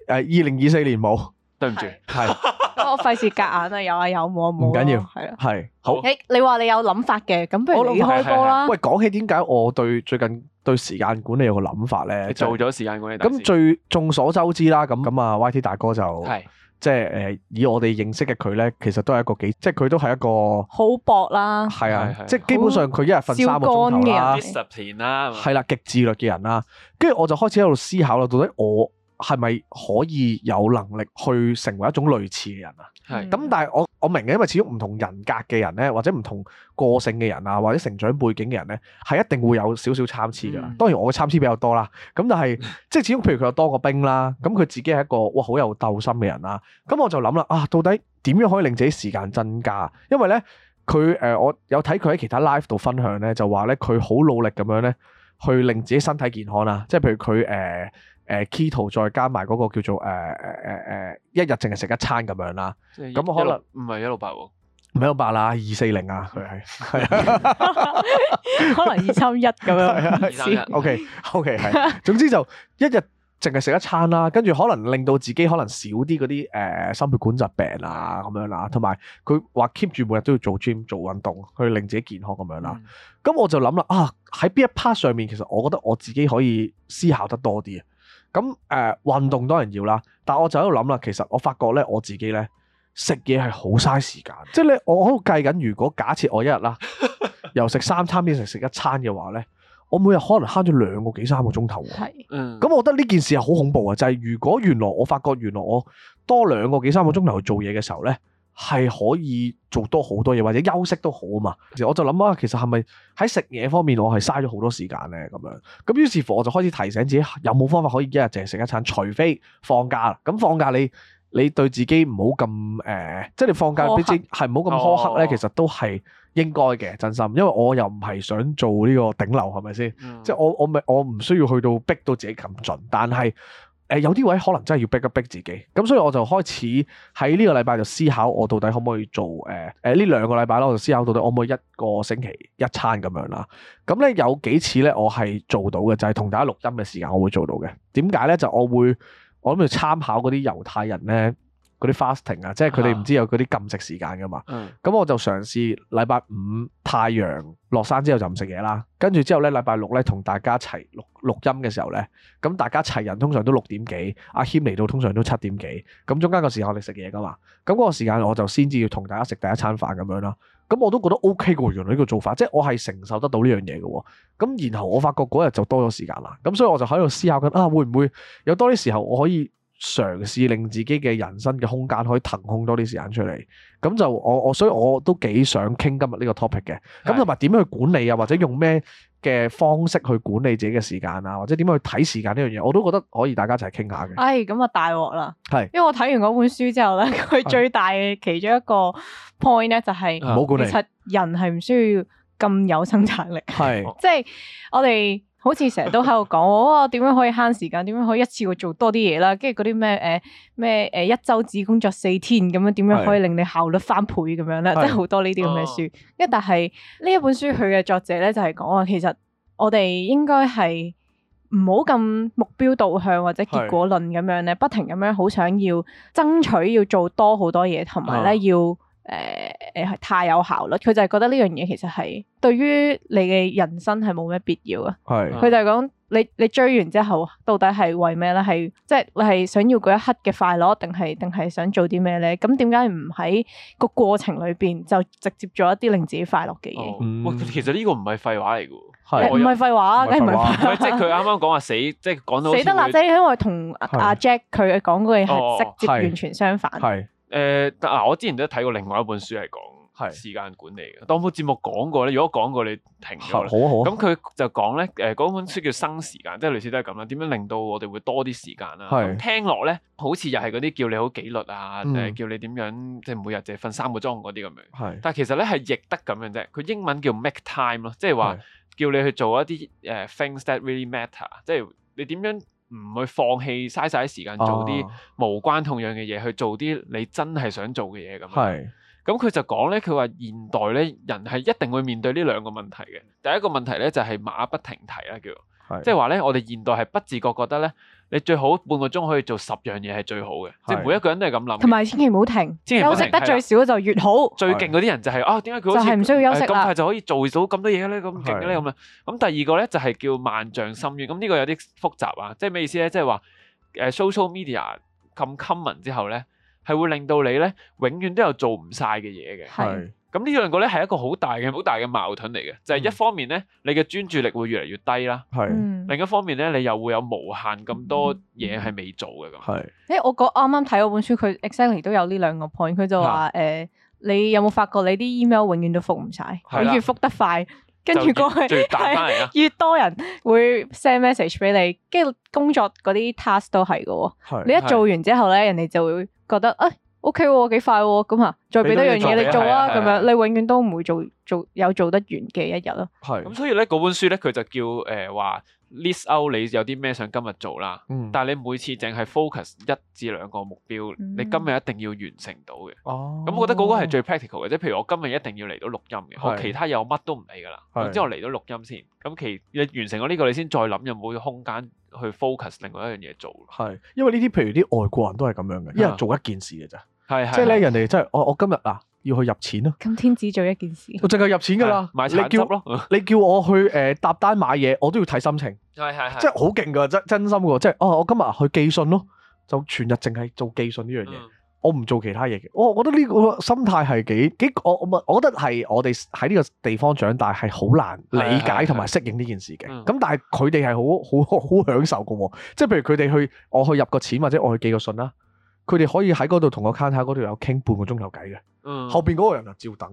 ？2024年冇， 對唔住， 係。咁我費事夾硬啊，有啊有，冇啊冇。唔緊要，係啊， 係好。 你話你有諗法嘅，咁不如你開波啦。 喂，講起點解我最近對時間管理有個諗法咧？ 你做咗時間管理咁眾所周知啦，咁啊 YT 大哥就係。即係以我哋認識嘅佢咧，其實都係一個即係佢都係一個好搏啦， 係啊，即係基本上佢一日瞓3個鐘頭啦 ，discipline 啦， 係啦，極自律嘅人啦。跟住我就開始喺度思考啦，到底我係咪可以有能力去成為一種類似嘅人啊？咁但係我明嘅，因為始終唔同人格嘅人咧，或者唔同個性嘅人啊，或者成長背景嘅人咧，係一定會有少少參差㗎。當然我嘅參差比較多啦。咁但係即係始終，譬如佢有多個兵啦，咁佢自己係一個好有鬥心嘅人啦。咁我就諗啦，到底點樣可以令自己時間增加？因為咧佢我有睇佢喺其他 live 度分享咧，就話咧佢好努力咁樣咧，去令自己身體健康啦。即係譬如佢keto 再加埋嗰個叫做一日淨係食一餐咁樣啦，咁可能唔係168喎， 唔係168啦，240啊，佢係可能231咁樣 ，231，OK 係，總之就一日淨係食一餐啦，跟住可能令到自己可能少啲嗰啲心血管疾病啊咁樣啦，同埋佢話 keep 住每日都要做 gym 做運動，去令自己健康咁樣啦。咁我就諗啦，喺邊一 part 上面，其實我覺得我自己可以思考得多啲啊。咁運動當然要啦，但我就喺度諗啦，其實我發覺咧我自己咧食嘢係好嘥時間，即係咧我喺度計緊，如果假設我一日啦由食3餐變成食一餐嘅話咧，我每日可能慳咗2個幾3個鐘頭。係，咁我覺得呢件事係好恐怖啊！就係如果原來我發覺原來我多2個幾3個鐘頭去做嘢嘅時候咧，係可以做多好多嘢，或者休息都好啊嘛。我就諗其實係咪喺食嘢方面我係嘥咗好多時間咧？咁樣，咁於是乎我就開始提醒自己，有冇方法可以一日淨係食一餐？除非放假啦。咁放假你對自己唔好咁即係你放假俾自己係唔好咁苛刻咧，其實都係應該嘅，真心，因為我又唔係想做呢個頂流，係咪先？即係我唔需要去到逼到自己咁盡，但係有啲位可能真係要逼一逼自己，咁所以我就開始喺呢個禮拜就思考我到底可唔可以做呢兩個禮拜啦，我就思考到底可唔可以一個星期一餐咁樣啦。咁咧有幾次咧我係做到嘅，就係同大家錄音嘅時間我會做到嘅。點解咧？就我諗住參考嗰啲猶太人咧。嗰啲 fasting 啊，即係佢哋唔知有嗰啲禁食時間噶嘛，咁我就嘗試禮拜五太陽落山之後就唔食嘢啦，跟住之後咧禮拜六咧同大家一齊錄音嘅時候咧，咁大家齊人通常都6點幾，阿謙嚟到通常都7點幾，咁中間個時間我哋食嘢噶嘛，咁嗰個時間我就先至要同大家食第一餐飯咁樣啦，咁我都覺得 OK 嘅喎，原來呢個做法，即係我係承受得到呢樣嘢嘅喎，咁然後我發覺嗰日就多咗時間啦，咁所以我就喺度思考緊啊，會唔會有多啲時候我可以嘗試令自己嘅人生嘅空間可以騰空多啲時間出嚟，咁就所以我都幾想傾今日呢個 topic 嘅，咁同埋點樣去管理啊，或者用咩嘅方式去管理自己嘅時間啊，或者點樣去睇時間呢樣嘢，我都覺得可以大家一齊傾下嘅。 咁啊大鑊啦， 係， 因為我睇完嗰本書之後咧，佢最大嘅其中一個 point 咧就係，其實人係唔需要咁有生產力，係，即係我哋。好似成日都喺度講，點樣可以慳時間？點樣可以一次過做多啲嘢啦？跟住嗰啲咩一週只工作4天咁樣，點樣可以令你效率翻倍咁樣咧？即係好多呢啲咁嘅書。因為但係呢一本書佢嘅作者咧就係講話，其實我哋應該係唔好咁目標導向或者結果論咁樣咧，不停咁樣好想要爭取要做多好多嘢，同埋咧要。太有效率，佢就係覺得呢樣嘢其實係對於你嘅人生係冇咩必要啊。係，佢就係講你追完之後，到底係為咩咧？係即係你係想要嗰一刻嘅快樂，定係想做啲咩咧？咁點解唔喺個過程裏邊就直接做一啲令自己快樂嘅嘢？ 其實呢個唔係廢話嚟㗎。 唔係廢話，梗係唔係廢話。 即係佢啱啱講話死，即係講到死得啦！即係因為同阿 Jack 佢講嘅嘢係直接完全相反。係。 我之前都睇過另外一本書係講時間管理嘅，當冇節目講過咧，如果講過你停咗啦。好。咁佢就講咧，嗰本書叫生時間，即係類似都係咁啦。點樣令到我哋會多啲時間啦？咁聽落咧，好似又係嗰啲叫你好紀律啊，叫你點樣即係每日淨係瞓3個鐘嗰啲咁樣。但係其實咧係譯得咁樣啫。佢英文叫 make time 咯，即係話叫你去做一啲things that really matter，即係你點樣。唔去放棄嘥晒啲時間做啲無關痛癢嘅嘢，去做啲你真係想做嘅嘢咁。係，咁佢就講咧，佢話現代咧人係一定會面對呢兩個問題嘅。第一個問題咧就係馬不停蹄啦，叫，即係話咧我哋現代係不自覺覺得咧。你最好半個鐘可以做10樣嘢係最好嘅，即係每一個人都係咁諗。 同埋千祈唔好停，休息得最少就越好。 最勁嗰啲人就係點解佢好似唔需要休息咁快就可以做到咁多嘢咧？咁勁嘅咧咁啊！咁第二個咧就係叫萬丈深淵。咁呢個有啲複雜啊，即係咩意思咧？即係話social media 咁 common 之後咧，係會令到你咧永遠都有做唔晒嘅嘢嘅。係。咁呢兩個咧係一個好大嘅矛盾嚟嘅，就係一方面咧，你嘅專注力會越嚟越低啦，另一方面咧，你又會有無限咁多嘢係未做嘅咁。 我啱啱睇嗰本書，佢 exactly 都有呢兩個 point，佢就話你有冇發覺你啲 email 永遠都覆唔晒，你越覆得快，跟住過去越多人會 send message 俾你，跟住工作嗰啲 task 都係嘅喎，你一做完之後咧，人哋就會覺得OK 喎，幾快喎，咁再俾多樣嘢你做啊，咁樣你永遠都唔會做得完嘅一日咯。係。咁所以咧，嗰本書咧，佢就叫話 list out 你有啲咩想今日做啦。但係你每次淨係 focus 1至2個目標，你今日一定要完成到嘅。哦。咁我覺得嗰個係最 practical 嘅，即係譬如我今日一定要嚟到錄音嘅，我其他嘢我乜都唔理㗎啦。然之後嚟到錄音先，咁你完成咗呢個，你先再諗有冇空間去 focus 另外一樣嘢做。 係。因為呢啲譬如啲外國人都係咁樣嘅，一日做一件事嘅咋。即係咧，人哋真係我今日要去入錢咯。 今天只做一件事。 我淨係入錢㗎啦。 買橙汁咯。 你叫我去搭單買嘢，我都要睇心情。係。即係好勁㗎，真心㗎。即係我今日去寄信咯，就全日淨係做寄信呢樣嘢，我唔做其他嘢嘅。我覺得呢個心態係幾我覺得係我哋喺呢個地方長大係好難理解同埋適應呢件事嘅。咁但係佢哋係好享受㗎喎。即係譬如佢哋我去入個錢或者我去寄個信啦。佢哋可以喺嗰度同個 counter 嗰度有傾半個鐘頭偈嘅，後邊嗰個人就照等噶啦，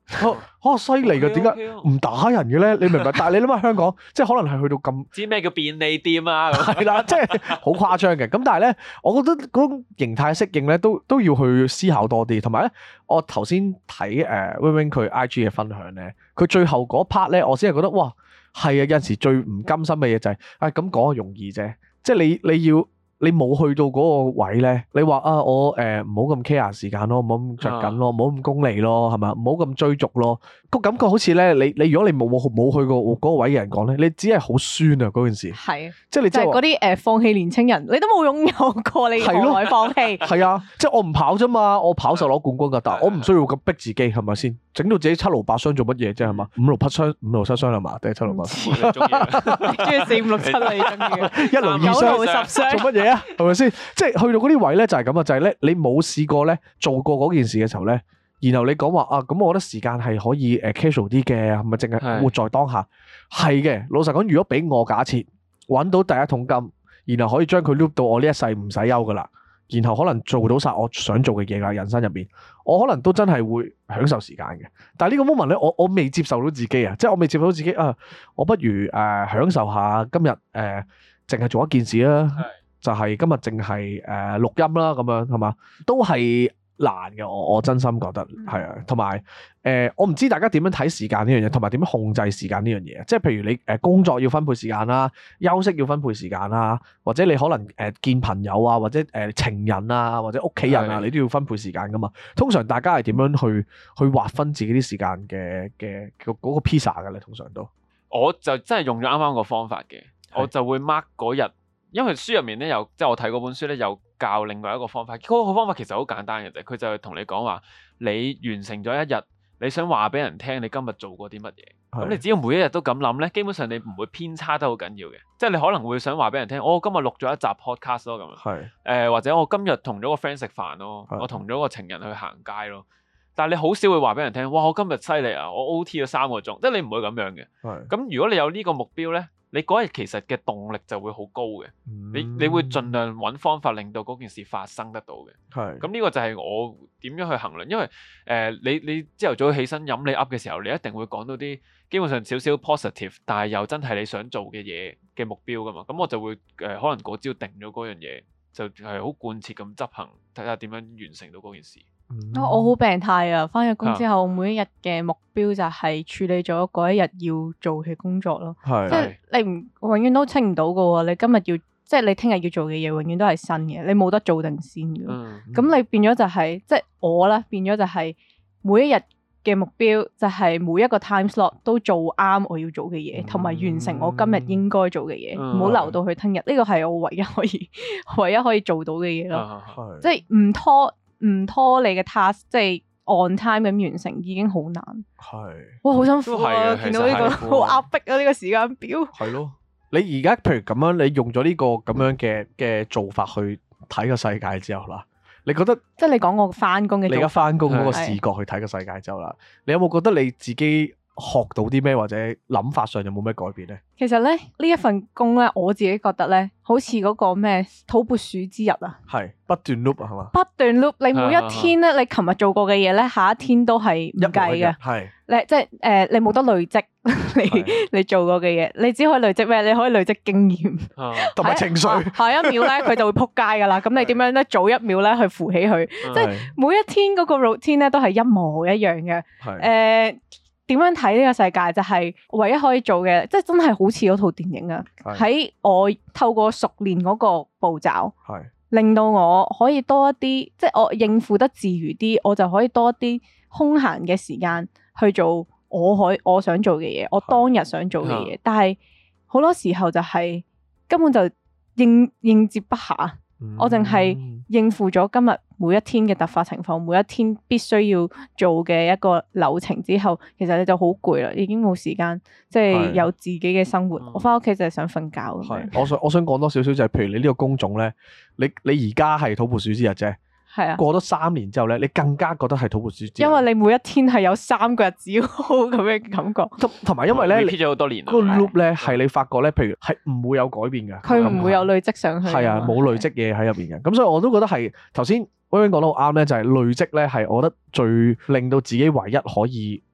犀利嘅，點解唔打人嘅咧？你明唔明？但係你諗下香港，即係可能係去到咁， 知咩叫便利店啊？ 係啦，即係好誇張嘅。咁但係咧，我覺得嗰種形態適應咧，都要去思考多啲。同埋咧，我頭先睇Wing Wing 佢 IG 嘅分享咧，佢最後嗰 part 咧，我先係覺得哇，係啊！有陣時最唔甘心嘅嘢就係，咁講容易啫，即係你冇去到嗰個位咧，你話我唔好咁 care 時間咯，唔好咁着緊咯，唔好咁功利咯，係咪？唔好咁追逐咯，個感覺好似咧，你如果你冇去過嗰個位嘅人講咧，你只係好酸啊嗰件事。 係， 即係你就係嗰啲放棄年青人，你都冇擁有過，你何來放棄？ 係啊，即係我唔跑啫嘛，我跑就攞冠軍㗎，但係我唔需要咁逼自己，係咪先？整到自己七勞八傷做乜嘢啫？係嘛？五勞七傷係嘛？定係七勞八傷？ 你中意？ 中意4、5、6、7你中意？ 一勞二傷做乜嘢啊？係咪先？即係去到嗰啲位咧，就係咁啊！就係咧，你冇試過咧做過嗰件事嘅時候咧，然後你講話咁我覺得時間係可以casual 啲嘅，係咪淨係活在當下？係嘅，老實講，如果俾我假設揾到第一桶金，然後可以將佢 loop 到我呢一世唔使休噶啦，然後可能做到晒我想做嘅嘢啦，人生入邊，我可能都真係會享受時間嘅。但係呢個 moment 咧，我未接受到自己啊，即係我未接受到自己我不如享受下今日淨係做一件事啦。就係今日淨係錄音啦，咁樣係嘛，都係難嘅。我真心覺得係啊，同埋我唔知大家點樣睇時間呢樣嘢，同埋點樣控制時間呢樣嘢。即係譬如你工作要分配時間啦，休息要分配時間啦，或者你可能見朋友啊，或者情人啊，或者屋企人啊，你都要分配時間噶嘛。通常大家係點樣去劃分自己啲時間嘅嗰個 pizza 嘅咧？通常都我就真係用咗啱啱個方法嘅，我就會 mark 嗰日。因為書入面咧有，即係我睇嗰本書咧有教另外一個方法，嗰個方法其實好簡單嘅啫，佢就係同你講話，你完成咗一日，你想話俾人聽你今日做過啲乜嘢，咁你只要每一日都咁諗咧，基本上你唔會偏差得好緊要嘅，即係你可能會想話俾人聽，我今日錄咗一集 podcast 咯咁樣，或者我今日同咗個 friend 食飯咯，我同咗個情人去行街咯，但係你好少會話俾人聽，哇！我今日犀利啊，我 OT 咗3個鐘，即係你唔會咁樣嘅，咁如果你有呢個目標咧。你嗰日其實嘅動力就會好高嘅，你會盡量揾方法令到嗰件事發生得到嘅。咁呢個就係我點樣去衡量，因為你朝頭早起身飲你 up 嘅時候，你一定會講到啲基本上少少 positive，但係又真係你想做嘅嘢嘅目標噶嘛。咁我就會可能嗰朝定咗嗰樣嘢，就係好貫徹咁執行，睇下點樣完成到嗰件事。 我好病態啊！返咗工之後，每一日嘅目標就係處理咗嗰一日要做嘅工作咯。即係你永遠都清唔到噶喎。你今日要，即係你聽日要做嘅嘢，永遠都係新嘅，你冇得做定先嘅。咁你變咗就係，即係我咧變咗就係每一日嘅目標就係每一個 time slot 都做啱我要做嘅嘢，同埋完成我今日應該做嘅嘢，唔好留到去聽日。呢個係我唯一可以做到嘅嘢咯。即係唔拖你嘅 task， 即係 on time 咁完成已經好難。哇，好辛苦啊！見到呢個好壓迫啊，呢個時間表。係咯，你而家譬如咁樣，你用咗呢個咁樣嘅做法去睇個世界之後啦，你覺得？即係你講我返工嘅， 你而家返工嗰個視覺去睇個世界之後啦，你有冇覺得你自己學到啲咩，或者諗法上有冇咩改變咧？ 其實咧呢一份工咧，我自己覺得咧，好似嗰個咩土撥鼠之日啊， 係不斷 loop 啊，係嘛？ 不斷 loop，你每一天咧，你琴日做過嘅嘢咧，下一天都係唔計嘅， 係你即係你冇得累積你做過嘅嘢，你只可以累積咩？你可以累積經驗同埋情緒。 下一秒咧，佢就會撲街噶啦。咁你點樣咧？早一秒咧去扶起佢，即係每一天嗰個 routine 咧都係一模一樣嘅。點樣睇呢個世界就係唯一可以做嘅，即係真係好似嗰套電影啊！喺我透過熟練嗰個步驟，令到我可以多一啲，即係我應付得自如啲，我就可以多一啲空閒嘅時間去做我想做嘅嘢，我當日想做嘅嘢。但係好多時候就係根本就應接不暇，我淨係應付咗今日每一天嘅突發情況，每一天必須要做嘅一個流程之後，其實你就好攰啦，已經冇時間即係有自己嘅生活。我翻屋企就係想瞓覺。係， 我想講多少少就係，譬如你呢個工種咧，你而家係土撥鼠之日啫。係啊，過咗3年之後咧，你更加覺得係土撥鼠之日。 因為你每一天係有3個日子咁嘅感覺。 同埋因為咧， 你 repeat 咗好多年， 個 loop 咧係你發覺咧，譬如係唔會有改變嘅。 佢唔會有累積上去。 係啊，冇累積嘢喺入邊嘅。咁所以我都覺得係頭先Wing Wing講得好啱咧，就係累積咧係我覺得最令到自己唯一可以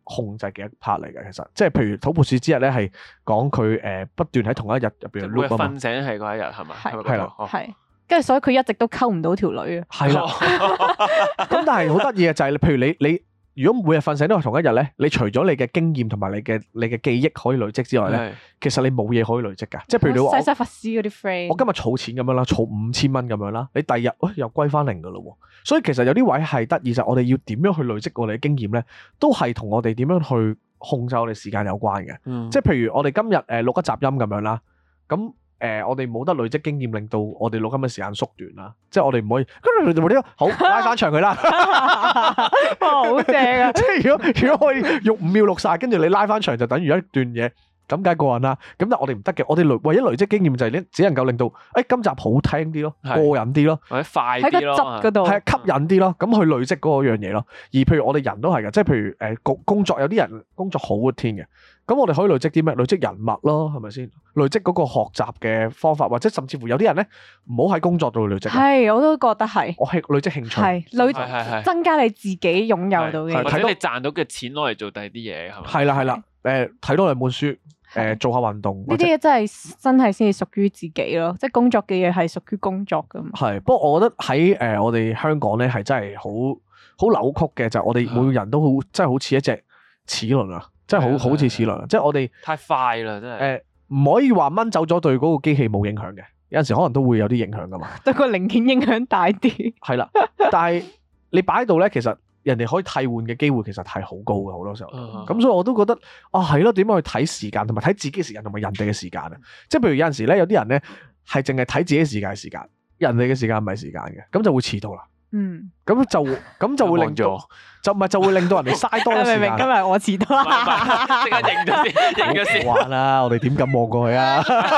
控制嘅一 part 嚟嘅。其實即係譬如土撥鼠之日咧，係講佢不斷喺同一日入邊 loop 啊嘛。 瞓醒係嗰一日係嘛？ 係啦， 係。跟住所以佢一直都溝唔到條女啊。 係啦。咁但係好得意嘅就係，譬如你如果每日瞓醒都係同一日咧，你除咗你嘅經驗同埋你嘅記憶可以累積之外咧，其實你冇嘢可以累積㗎。即係譬如你話西西弗斯嗰啲 friend， 我今日儲錢咁樣啦，儲5000蚊咁樣啦，你第二日又歸翻零㗎咯喎。所以其實有啲位係得意，就係我哋要點樣去累積我哋嘅經驗咧，都係同我哋點樣去控制我哋時間有關嘅。即係譬如我哋今日錄一集音咁樣啦，咁。我哋冇得累積經驗，令到我哋錄音嘅時間縮短啦。即係我哋唔可以，跟住你哋好拉翻長佢啦。 好正啊！ 即係如果可以用5秒錄晒，跟住你拉翻長就等於一段嘢，咁梗係過癮啦。咁但係我哋唔得嘅，我哋為咗累積經驗就係你只能夠令到今集好聽啲咯，過癮啲咯， 或者快啲咯， 喺個質嗰度係吸引啲咯。咁去累積嗰樣嘢咯。而譬如我哋人都係嘅，即係譬如工作有啲人工作好 routine 嘅。咁我哋可以累積啲咩？累積人脈咯，係咪先？累積嗰個學習嘅方法，或者甚至乎有啲人咧，唔好喺工作度累積。 係，我都覺得係。 我係累積興趣， 係增加你自己擁有到嘅， 或者你賺到嘅錢攞嚟做第二啲嘢，係咪？ 係啦係啦，睇多兩本書，做下運動。 呢啲嘢真係先係屬於自己咯，即係工作嘅嘢係屬於工作噶嘛。 係，不過我覺得喺我哋香港咧係真係好扭曲嘅，就係我哋每個人都好，真係好似一隻齒輪啊！真係好似齒輪，即係我哋太快啦，真係。 唔可以話掹走咗對嗰個機器冇影響嘅，有陣時可能都會有啲影響噶嘛。 對個零件影響大啲。係啦，但係你擺喺度咧，其實人哋可以替換嘅機會其實係好高嘅，好多時候。咁所以我都覺得係咯，點樣去睇時間，同埋睇自己嘅時間，同埋人哋嘅時間啊？即係譬如有陣時咧，有啲人咧係淨係睇自己嘅時間，人哋嘅時間唔係時間嘅，咁就會遲到啦。咁就會令到就會令到人哋嘥多咗時間。 明今日我遲到啊！ 即刻認咗先。 玩啦，我哋點敢望過去啊？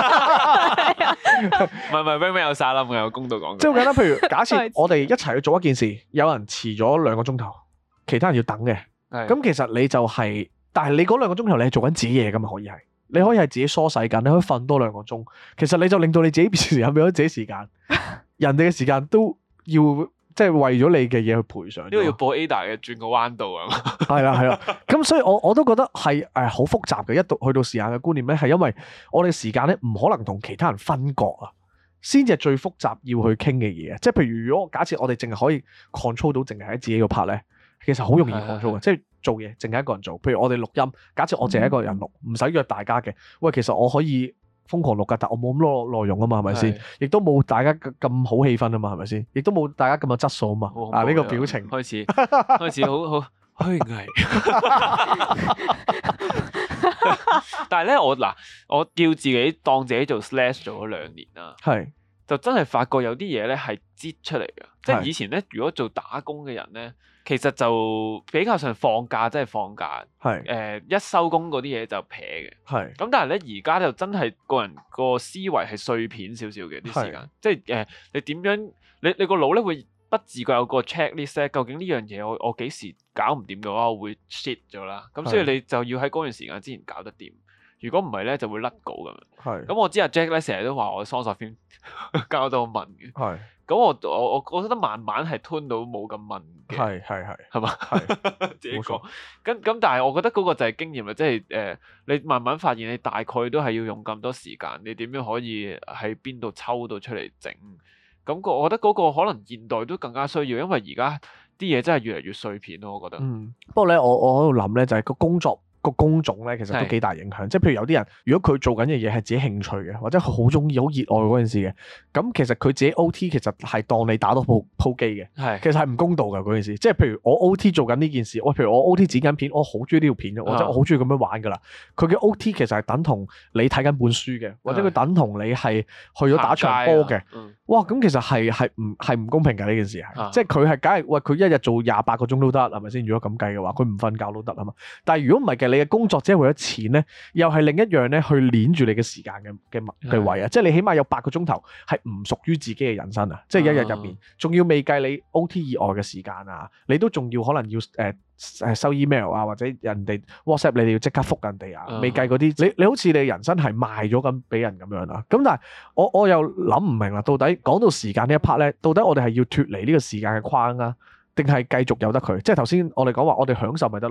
唔係 ，Wing 有沙冧嘅，有公道講。 即係好簡單，譬如假設我哋一齊去做一件事，有人遲咗2個鐘頭，其他人要等嘅。咁其實你就係，但係你嗰2個鐘頭你係做緊自己嘢噶嘛？可以係，你可以係自己梳洗緊，你可以瞓多2個鐘。其實你就令到你自己時間變咗自己時間，人哋嘅時間都要。即係為咗你嘅嘢去賠償，呢個要播 Ada 嘅轉個彎道啊嘛。 係啦，咁所以我都覺得係好複雜嘅，去到時間嘅觀念咧，係因為我哋時間咧唔可能同其他人分割啊，先至係最複雜要去傾嘅嘢。即係譬如如果假設我哋淨係可以 control 到淨係喺自己個 part 咧，其實好容易 control 嘅，即係做嘢淨係一個人做。譬如我哋錄音，假設我淨係一個人錄，唔使約大家嘅。喂，其實我可以瘋狂錄噶，但我冇咁多內容啊嘛，係咪先？亦都冇大家咁好氣氛啊嘛，係咪先？亦都冇大家咁有質素啊嘛。呢個表情開始好虛偽。但係咧，我叫自己當自己做 Slash 做咗2年啦，就真係發覺有啲嘢咧係擠出嚟嘅。即係以前咧，如果做打工嘅人咧，其實就比較上放假，真係放假。一收工嗰啲嘢就撇嘅。咁但係咧，而家就真係個人個思維係碎片少少嘅啲時間。即係你點樣？你個腦咧會不自覺有個 checklist 咧，究竟呢樣嘢我幾時搞唔掂嘅話，我會 shit 咗啦。咁所以你就要喺嗰段時間之前搞得掂。如果唔係咧，就會甩稿咁樣。咁我知阿 Jack 咧成日都話我 Songs of Film 交到問嘅。咁我覺得慢慢係吞到冇咁問嘅。係嘛？自己講。咁但係我覺得嗰個就係經驗啦，即係你慢慢發現你大概都係要用咁多時間，你點樣可以喺邊度抽到出嚟整？咁我覺得嗰個可能現代都更加需要，因為而家啲嘢真係越嚟越碎片咯，我覺得。 不過咧，我喺度諗咧，就係個工作。個工種咧，其實都幾大影響。即係譬如有啲人，如果佢做緊嘅嘢係自己興趣嘅，或者佢好中意、好熱愛嗰件事嘅，咁其實佢自己 OT 其實係當你打多鋪機嘅。其實係唔公道嘅嗰件事。即係譬如我 OT 做緊呢件事，譬如我 OT 剪緊片，我好中意呢條片嘅，或者我好中意咁樣玩噶啦。佢嘅 OT 其實係等同你睇緊本書嘅，或者佢等同你係去咗打場波嘅。哇！咁其實係唔公平嘅呢件事係。即係佢係梗係佢一日做28個鐘都得，係咪先？如果咁計嘅話，佢唔瞓覺都得啊嘛。但係如果唔係嘅，你嘅工作只係為咗錢咧，又係另一樣咧，去捏住你嘅時間嘅位啊！即係你起碼有8個鐘頭係唔屬於自己嘅人生啊！即係一日入面，仲要未計你 OT 以外嘅時間啊，你都仲要可能要收 email 啊，或者人哋 WhatsApp 你哋要即刻覆人哋啊，未計嗰啲，你好似你人生係賣咗咁俾人咁樣啦。咁但係我又諗唔明啦，到底講到時間呢一 part 咧，到底我哋係要脫離呢個時間嘅框啊，定係繼續由得佢？即係頭先我哋講話，我哋享受咪得咯。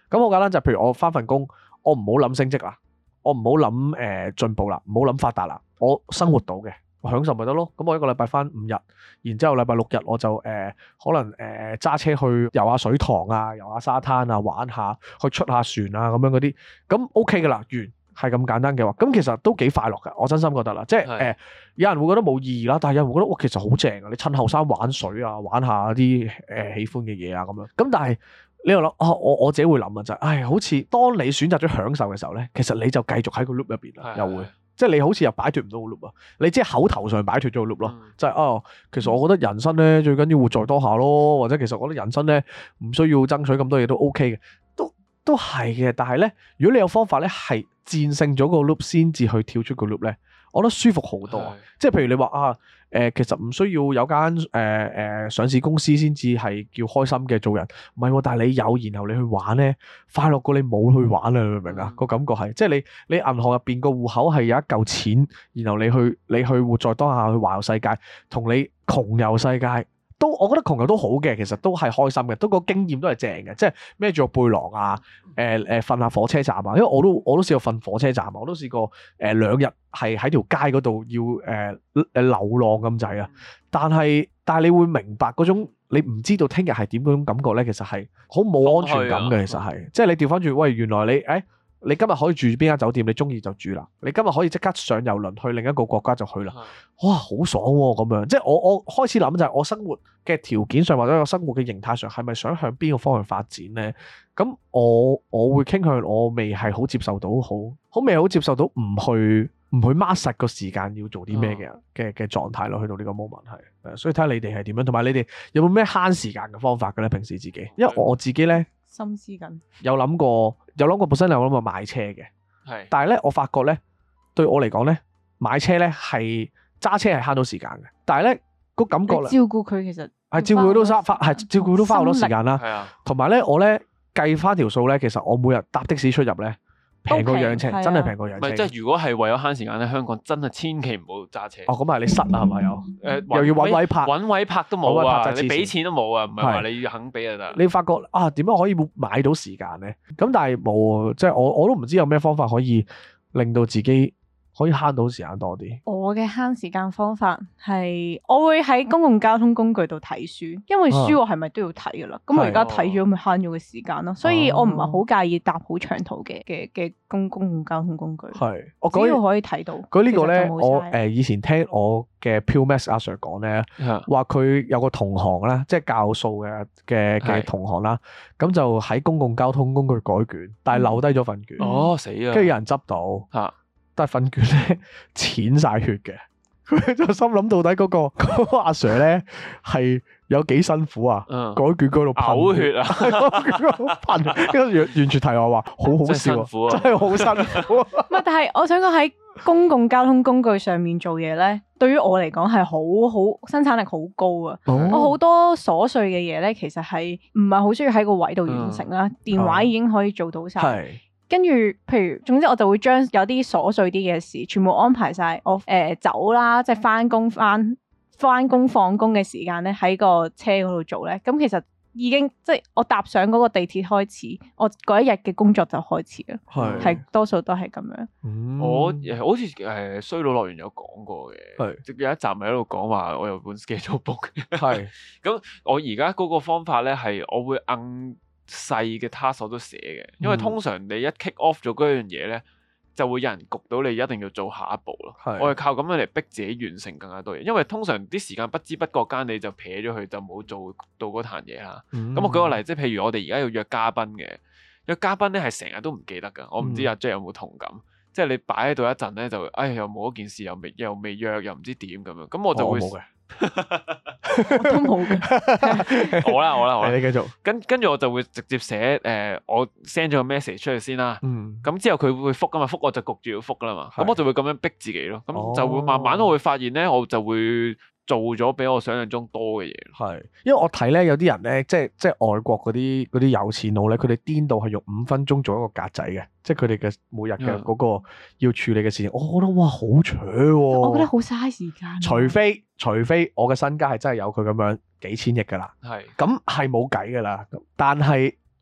咁好簡單就係譬如我返份工，我唔好諗升職啦，我唔好諗進步啦，唔好諗發達啦，我生活到嘅。享受咪得咯，咁我一個禮拜返5日，然之後禮拜6日我就可能揸車去遊下水塘啊，遊下沙灘啊，玩下，去出下船啊咁樣嗰啲，咁 OK 噶啦，完係咁簡單嘅話，咁其實都幾快樂噶，我真心覺得啦，即係有人會覺得冇意義啦，但係有人會覺得哇其實好正啊，你趁後生玩水啊，玩下啲喜歡嘅嘢啊咁樣，咁但係你又諗我自己會諗啊就係，好似當你選擇咗享受嘅時候咧，其實你就繼續喺個 loop 入邊啦，又會。即係你好似又擺脫唔到個 loop 啊！你即係口頭上擺脫咗個 loop 咯，就係其實我覺得人生咧最緊要活在當下咯，或者其實我覺得人生咧唔需要爭取咁多嘢都 OK 嘅，都係嘅。但係咧，如果你有方法咧係戰勝咗個 loop 先至去跳出個 loop 咧，我覺得舒服好多。即係譬如你話其實唔需要有間上市公司先至係叫開心嘅做人，唔係喎，但係你有，然後你去玩咧，快樂過你冇去玩啊！你明唔明啊？個感覺係，即係你銀行入邊個戶口係有一嚿錢，然後你去活在當下去環遊世界，同你窮遊世界。我覺得窮遊都好嘅，其實都係開心嘅，都個經驗都係正嘅，即係孭住個背囊啊，瞓下火車站啊，因為我都試過瞓火車站啊，我都試過2日係喺條街嗰度要流浪咁滯啊，但係你會明白嗰種你唔知道聽日係點嗰種感覺咧，其實係好冇安全感嘅，其實係，即係你調翻轉，喂，原來你今日可以住邊間酒店，你中意就住啦。你今日可以即刻上郵輪去另一個國家就去啦。哇，好爽喎！咁樣，即係我開始諗就係我生活嘅條件上或者我生活嘅形態上係咪想向邊個方向發展咧？咁我會傾向我未係好接受到未好接受到唔去 mark 實個時間要做啲咩嘅狀態咯。去到呢個 moment 係，所以睇下你哋係點樣，同埋你哋有冇咩慳時間嘅方法嘅咧？平時自己，因為我自己咧。 心思緊， 有諗過本身有諗過買車嘅，係，但係咧我發覺咧，對我嚟講咧，買車咧係揸車係慳到時間嘅，但係咧個感覺咧， 照顧佢其實係照顧佢都花好多時間啦， 係啊， 同埋咧我咧計翻條數咧，其實我每日搭的士出入咧。平過養車，真係平過養車。 唔係，即係如果係為咗慳時間咧，香港真係千祈唔好揸車。 哦，咁啊，你塞啊，係咪又要揾位泊， 揾位泊都冇啊！你俾錢都冇啊，唔係話你要肯俾就得。 你發覺啊，點樣可以買到時間咧？咁但係冇，即係我都唔知有咩方法可以令到自己可以慳到時間多啲。 我嘅慳時間方法係，我會喺公共交通工具度睇書，因為書我係咪都要睇噶啦？咁我而家睇咗咪慳咗個時間咯，所以我唔係好介意搭好長途嘅公共交通工具。係，我只要可以睇到。佢呢個咧， 我以前聽我嘅 Pure Maths 阿 Sir 講咧，話佢有個同行啦，即係教數嘅同行啦，咁就喺公共交通工具改卷，但係留低咗份卷。 哦，死啊！ 跟住有人執到嚇。但係份卷咧淺晒血嘅，佢就心諗到底嗰個阿 Sir 咧係有幾辛苦啊？改卷嗰度嘔血啊， 噴，跟住完全題外話，好好笑啊，真係好辛苦。 唔係，但係我想講喺公共交通工具上面做嘢咧，對於我嚟講係好生產力好高啊！我好多瑣碎嘅嘢咧，其實係唔係好需要喺個位度完成啦，電話已經可以做到晒。跟住，譬如總之我就會將有啲瑣碎啲嘅事，全部安排晒。我走啦，即係翻工放工嘅時間咧，喺個車嗰度做咧。咁其實已經即係我搭上嗰個地鐵開始，我嗰一日嘅工作就開始啦。係多數都係咁樣。 我好似衰佬樂園有講過嘅，有一集咪喺度講話我有本 schedule book。係咁，我而家嗰個方法咧係我會細嘅 task 我都寫嘅，因為通常你一 kick off 咗嗰樣嘢咧，就會有人焗到你一定要做下一步咯。我係靠咁樣嚟逼自己完成更加多嘢，因為通常啲時間不知不覺間你就撇咗佢，就冇做到嗰壇嘢啦。咁我舉個例，即係譬如我哋而家要約嘉賓嘅，約嘉賓咧係成日都唔記得噶。我唔知阿 J 有冇同感，即係你擺喺度一陣咧，就又冇嗰件事，又未約，又唔知點咁樣。咁我就會。 我都冇嘅。 好啦， 你繼續。 跟住我就會直接寫我 send 咗個 message 出去先啦。咁之後佢會覆噶嘛，覆我就焗住要覆噶啦嘛。咁我就會咁樣逼自己咯。咁就會慢慢我會發現咧，我就會做咗比我想象中多嘅嘢。係， 因為我睇咧有啲人咧，即係外國嗰啲有錢佬咧，佢哋顛到係用5分鐘做一個格仔嘅，即係佢哋嘅每日嘅嗰個要處理嘅事情。我覺得哇好扯喎！ 我覺得好嘥時間。 除非我嘅身家係真係有佢咁樣幾千億噶啦，係咁係冇計噶啦。但係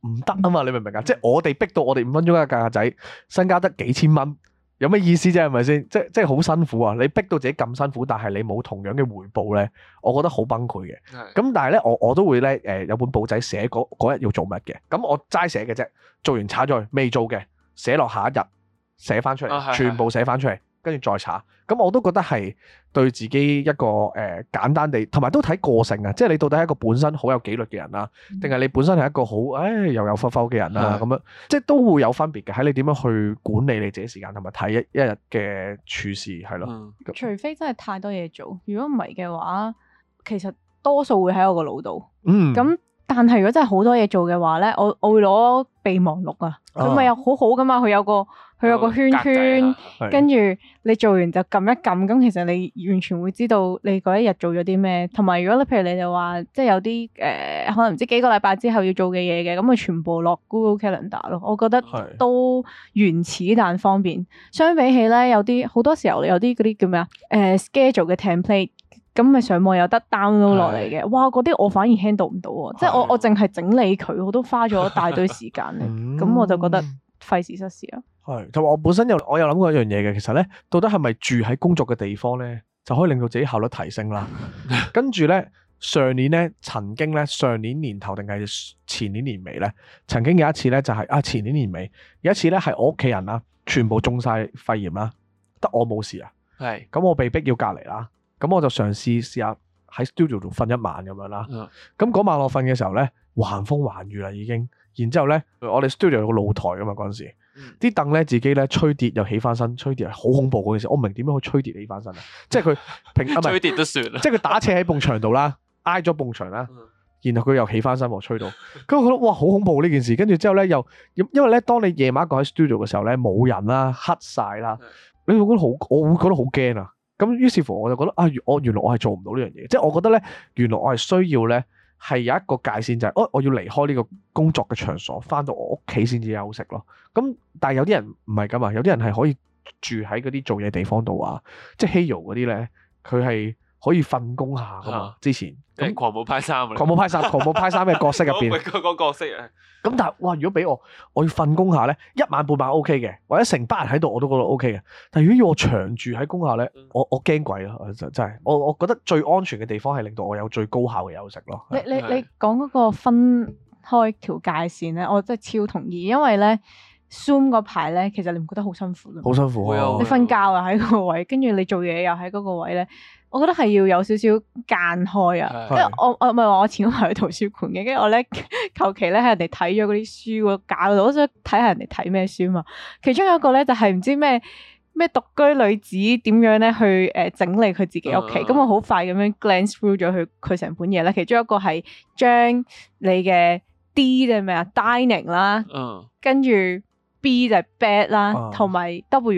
唔得啊嘛，你明唔明啊？即係我哋逼到我哋5分鐘一個格仔，身家得幾千蚊，有咩意思啫？係咪先？即係好辛苦啊！你逼到自己咁辛苦，但係你冇同樣嘅回報咧，我覺得好崩潰嘅。咁但係咧，我都會咧有本簿仔寫嗰日要做乜嘅。咁我齋寫嘅啫，做完查咗去，未做嘅寫落下一日寫翻出嚟，全部寫翻出嚟，跟住再查。咁我都覺得係對自己一個簡單地，同埋都睇個性啊！即係你到底係一個本身好有紀律嘅人啦，定係你本身係一個好悠悠忽忽嘅人啊？咁樣即係都會有分別嘅。喺你點樣去管理你自己時間，同埋睇一日嘅處事係咯。 除非真係太多嘢做，如果唔係嘅話，其實多數會喺我個腦度。咁但係如果真係好多嘢做嘅話咧，我會攞備忘錄啊，佢咪又好好噶嘛，佢有個圈圈，跟住你做完就撳一撳，咁其實你完全會知道你嗰一日做咗啲咩。同埋如果你譬如你就話即係有啲可能唔知幾個禮拜之後要做嘅嘢嘅，咁咪全部落 Google Calendar 咯。我覺得都原始但方便。相比起咧，有啲好多時候有啲嗰啲叫咩啊schedule 嘅 template。咁咪上網有得 download 落嚟嘅，哇！嗰啲我反而 handle 唔到喎，即係我淨係整理佢，我都花咗一大堆時間咧，咁我就覺得費事失事咯。 係，同埋我本身我有諗過一樣嘢嘅，其實咧，到底係咪住喺工作嘅地方咧，就可以令到自己效率提升啦？跟住咧，上年年頭定係前年年尾咧，曾經有一次咧就係前年年尾有一次咧係我屋企人啦，全部中晒肺炎啦，得我冇事啊。係，咁我被逼要隔離啦。咁我就嘗試下喺 studio 度瞓一晚咁樣啦。咁嗰晚我瞓嘅時候咧，橫風橫雨啦已經。然之後咧，我哋 studio 有個露台噶嘛嗰陣時，啲凳咧自己咧吹跌又起翻身，吹跌係好恐怖嗰件事。我唔明點樣可以吹跌起翻身啊！即係佢吹跌都算啦。即係佢打斜喺埲牆度啦，挨咗埲牆啦，然後佢又起翻身喎，吹到。咁我覺得哇好恐怖呢件事。跟住之後咧又因為咧，當你夜晚一個喺 studio 嘅時候咧，冇人啦，黑晒啦，你會覺得好，我會覺得好驚啊！咁於是乎我就覺得原來我係做唔到呢樣嘢，即係我覺得咧，原來我係需要咧係有一個界線，就係我要離開呢個工作嘅場所，翻到我屋企先至休息咯。咁但係有啲人唔係咁啊，有啲人係可以住喺嗰啲做嘢地方度啊，即係 Hero 嗰啲咧，佢係可以瞓工下噶嘛。之前咁狂舞派衫狂舞派衫嘅角色入邊， 嗰個角色啊。 咁但係哇，如果俾我要瞓工下咧，一晚半晚 OK 嘅，或者成班人喺度我都覺得 OK 嘅。但係如果要我長住喺工下咧，我驚鬼咯，真係。我覺得最安全嘅地方係令到我有最高效嘅休息咯。 你講嗰個分開條界線咧，我真係超同意，因為咧 Zoom 嗰排咧，其實你唔覺得好辛苦咯？ 好辛苦啊！ 你瞓覺啊喺嗰個位，跟住你做嘢又喺嗰個位咧。我覺得係要有少少間開啊，因為我唔係話我前嗰排去圖書館嘅，跟住我咧求其咧喺人哋睇咗嗰啲書個架度，我想睇下人哋睇咩書嘛。其中有一個咧就係唔知咩獨居女子點樣咧去整理佢自己屋企，咁我好快咁樣 glance through 咗佢成本嘢咧。其中一個係將你嘅 D 就係咩啊 dining 啦，跟住 B 就係 bed 啦，同埋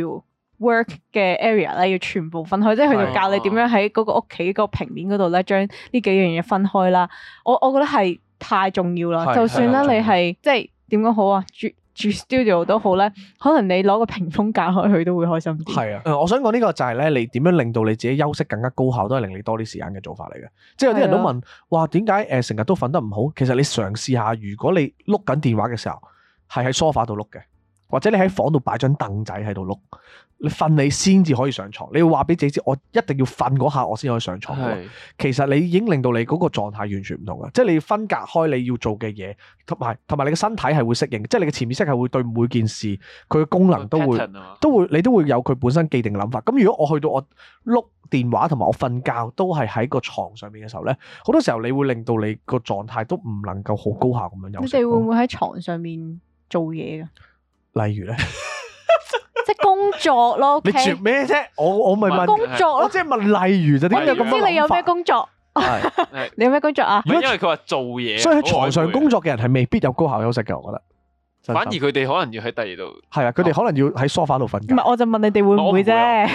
W。work 嘅 area 咧要全部分開，即係佢就教你點樣喺嗰個屋企個平面嗰度咧，將呢幾樣嘢分開啦。我覺得係太重要啦。就算咧你係即係點講好啊，住 studio 都好咧，可能你攞個屏風隔開佢都會開心啲。係啊， 我想講呢個就係咧，你點樣令到你自己休息更加高效，都係令你多啲時間嘅做法嚟嘅。即係有啲人都問，哇，點解成日都瞓得唔好？其實你嘗試下，如果你碌緊電話嘅時候，係喺梳化度碌嘅。或者你喺房度擺張凳仔喺度碌，你瞓你先至可以上床。你要話俾自己知，我一定要瞓嗰下我先可以上床。其實你已經令到你嗰個狀態完全唔同嘅，即係你要分隔開你要做嘅嘢，同埋你嘅身體係會適應，即係你嘅潛意識係會對每件事佢嘅功能都會你都會有佢本身既定嘅諗法。咁如果我去到我碌電話同埋我瞓覺都係喺個床上面嘅時候咧，好多時候你會令到你個狀態都唔能夠好高效咁樣休息。 你哋會唔會喺床上面做嘢㗎？ 例如咧， 即係工作咯。 你做咩啫？我咪問工作咯， 即係問例如就點解咁樣諗法？ 知你有咩工作？你有咩工作啊？ 唔係因為佢話做嘢， 所以喺床上工作嘅人係未必有高效休息嘅，我覺得。 反而佢哋可能要喺第二度。 係啊，佢哋可能要喺梳化度瞓覺。 唔係，我就問你哋會唔會啫？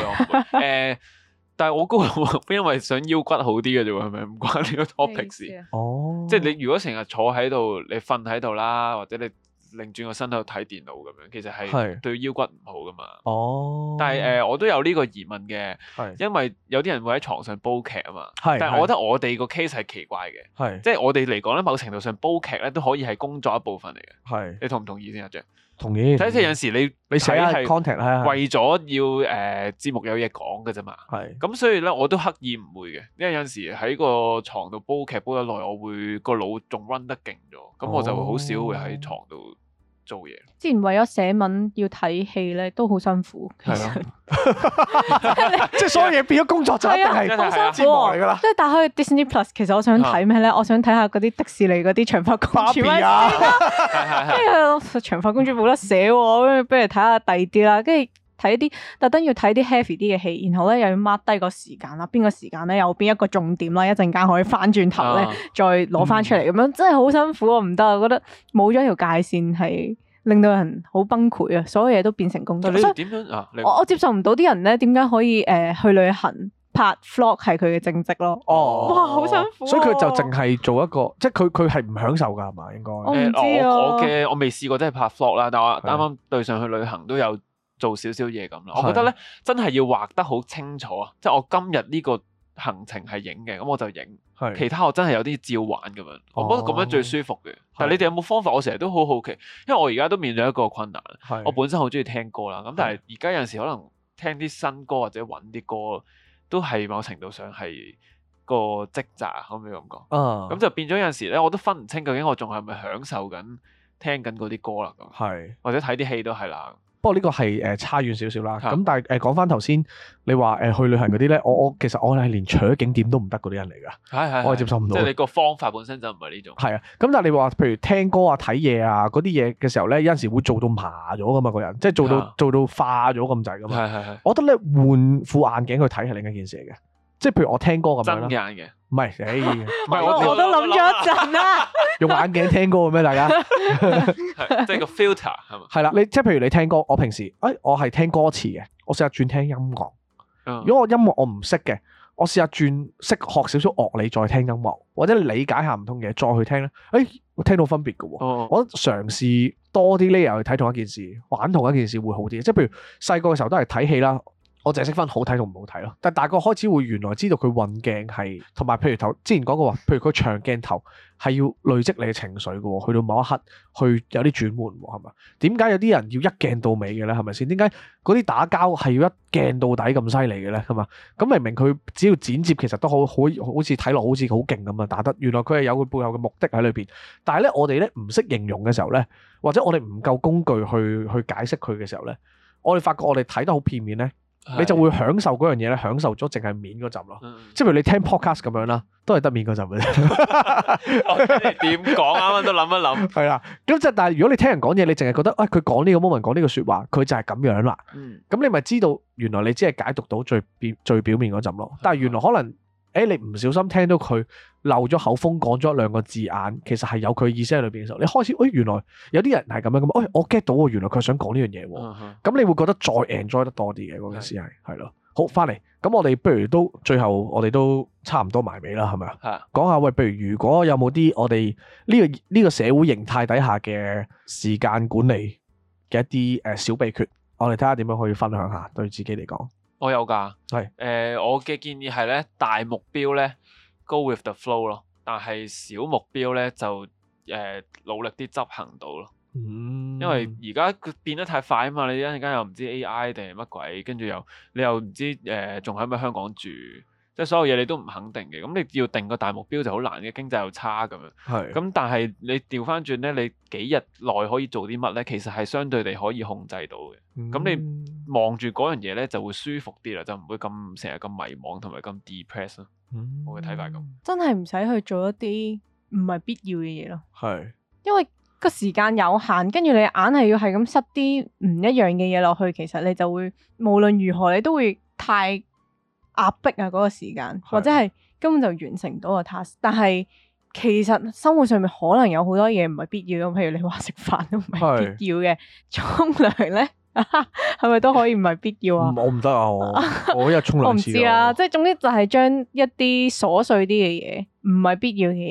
但係我高效，因為想腰骨好啲嘅啫喎，係咪唔關呢個 topic 事？ 哦， 即係你如果成日坐喺度，你瞓喺度啦，或者你擰轉個身喺度睇電腦咁樣，其實係對腰骨唔好噶嘛。 哦。 但係我都有呢個疑問嘅， 係因為有啲人會喺床上煲劇啊嘛。 係但係我覺得我哋個 case 係奇怪嘅， 係即係我哋嚟講咧，某程度上煲劇咧都可以係工作一部分嚟嘅。 係。 你同唔同意先阿Jack？ 同意。 睇即係有陣時你寫下係 content 係為咗要節目有嘢講嘅啫嘛。 係。 咁所以咧，我都刻意唔會嘅，因為有陣時喺個床度煲劇煲得耐，我會個腦仲 run 得勁咗，咁我就好少會喺床度做嘢。 之前為咗寫文要睇戲咧，都好辛苦。 係咯，即係所有嘢變咗工作就一定係好辛苦嚟㗎啦。 即係打開 Disney Plus，其實我想睇咩咧？我想睇下嗰啲迪士尼嗰啲長髮公主啊， 跟住長髮公主冇得寫喎，跟住不如睇下第二啲啦，跟住。睇啲特登要睇啲 heavy 啲嘅戲，然後咧又要 mark 低個時間啦，邊個時間咧有邊一個重點啦，一陣間可以翻轉頭咧再攞翻出嚟咁樣，真係好辛苦啊！唔得啊，我覺得冇咗條界線係令到人好崩潰啊！所有嘢都變成工作。 但係你點樣啊？ 我接受唔到啲人咧點解可以去旅行拍 vlog 係佢嘅正職咯？ 哦， 哇，好辛苦！ 所以佢就淨係做一個，即係佢係唔享受㗎係嘛？應該我唔知啊， 我未試過真係拍 vlog 啦，但我啱啱對上去旅行都有做少少嘢咁啦，我覺得咧真係要畫得好清楚啊！即係我今日呢個行程係影嘅，咁我就影，其他我真係有啲照玩咁樣，我覺得咁樣最舒服嘅。但係你哋有冇方法？我成日都好好奇，因為我而家都面對一個困難，我本身好中意聽歌啦，咁但係而家有陣時可能聽啲新歌或者揾啲歌，都係某程度上係個職責，可唔可以咁講？咁就變咗有陣時咧，我都分唔清究竟我仲係咪享受緊聽緊嗰啲歌啦，咁或者睇啲戲都係啦。 不過呢個係差遠少少啦，咁但係講翻頭先，你話去旅行嗰啲咧，我其實我係連取景點都唔得嗰啲人嚟㗎，我係接受唔到。 即係你個方法本身就唔係呢種。係啊， 咁但係你話譬如聽歌啊、睇嘢啊嗰啲嘢嘅時候咧，有陣時會做到麻咗㗎嘛，個人即係做到化咗咁滯㗎嘛。係。我覺得咧換副眼鏡去睇係另一件事嚟嘅。即係譬如我聽歌咁樣啦， 真眼嘅， 唔係， 唔係我都諗咗一陣啦。 用眼鏡聽歌嘅咩？大家， 即係個 filter 係嘛？ 係啦，你即係譬如你聽歌，我平時，我係聽歌詞嘅，我試下轉聽音樂。如果我音樂我唔識嘅，我試下轉識學少少樂理再聽音樂，或者理解下唔通嘅再去聽咧。我聽到分別嘅喎。我嘗試多啲 layer 去睇同一件事，玩同一件事會好啲。即係譬如細個嘅時候都係睇戲啦。我淨係識分好睇同唔好睇咯，但係大個開始會原來知道佢運鏡係，同埋譬如之前講過話，譬如佢長鏡頭係要累積你嘅情緒嘅喎，去到某一刻去有啲轉換喎，係嘛？點解有啲人要一鏡到尾嘅咧？係咪先？點解嗰啲打交係要一鏡到底咁犀利嘅咧？係嘛？咁明明佢只要剪接其實都好似睇落好似好勁咁啊打得，原來佢係有佢背後嘅目的喺裏邊。但係咧我哋咧唔識形容嘅時候咧，或者我哋唔夠工具去解釋佢嘅時候咧，我哋發覺我哋睇得好片面咧。你就會享受嗰樣嘢咧，享受咗淨係面嗰陣咯。即係譬如你聽 podcast 咁樣啦，都係得面嗰陣嘅啫。 點講啱啱都諗一諗。 係啦，咁即係但係如果你聽人講嘢，你淨係覺得佢講呢個 moment 講呢個説話，佢就係咁樣啦。咁你咪知道原來你只係解讀到最表面嗰陣咯。但係原來可能你唔小心聽到佢漏咗口風講咗兩個字眼，其實係有佢意思喺裏邊嘅時候，你開始原來有啲人係咁樣咁，我 get 到喎，原來佢想講呢樣嘢喎。咁你會覺得再 enjoy 得多啲嘅嗰件事係咯。好，翻嚟咁，我哋不如都最後我哋都差唔多埋尾啦，係咪啊？講下喂，譬如如果有冇啲我哋呢個社會形態底下嘅時間管理嘅一啲小秘訣，我哋睇下點樣可以分享下對自己嚟講。 我有㗎， 係我嘅建議係咧，大目標咧 go with the flow 咯，但係小目標咧就努力啲執行到咯。因為而家佢變得太快啊嘛，你一陣間又唔知 AI 定係乜鬼，跟住你又唔知仲喺咪香港住，即係所有嘢你都唔肯定嘅。咁你要定個大目標就好難嘅，經濟又差咁樣。咁但係你調翻轉咧，你幾日內可以做啲乜咧？其實係相對地可以控制到嘅。咁你望住嗰樣嘢咧，就會舒服啲啦，就唔會咁成日咁迷惘同埋咁 depress 咯。我嘅睇法咁。 真係唔使去做一啲唔係必要嘅嘢咯。 係， 因為個時間有限，跟住你硬係要係咁塞啲唔一樣嘅嘢落去，其實你就會無論如何你都會太壓迫啊嗰個時間，或者係根本就完成唔到個 task。但係其實生活上面可能有好多嘢唔係必要，譬如你話食飯都唔係必要嘅，沖涼咧係咪都可以唔係必要啊？ 我唔得啊，我一日沖兩次。 我唔知啦，即係總之就係將一啲瑣碎啲嘅嘢，唔係必要嘅嘢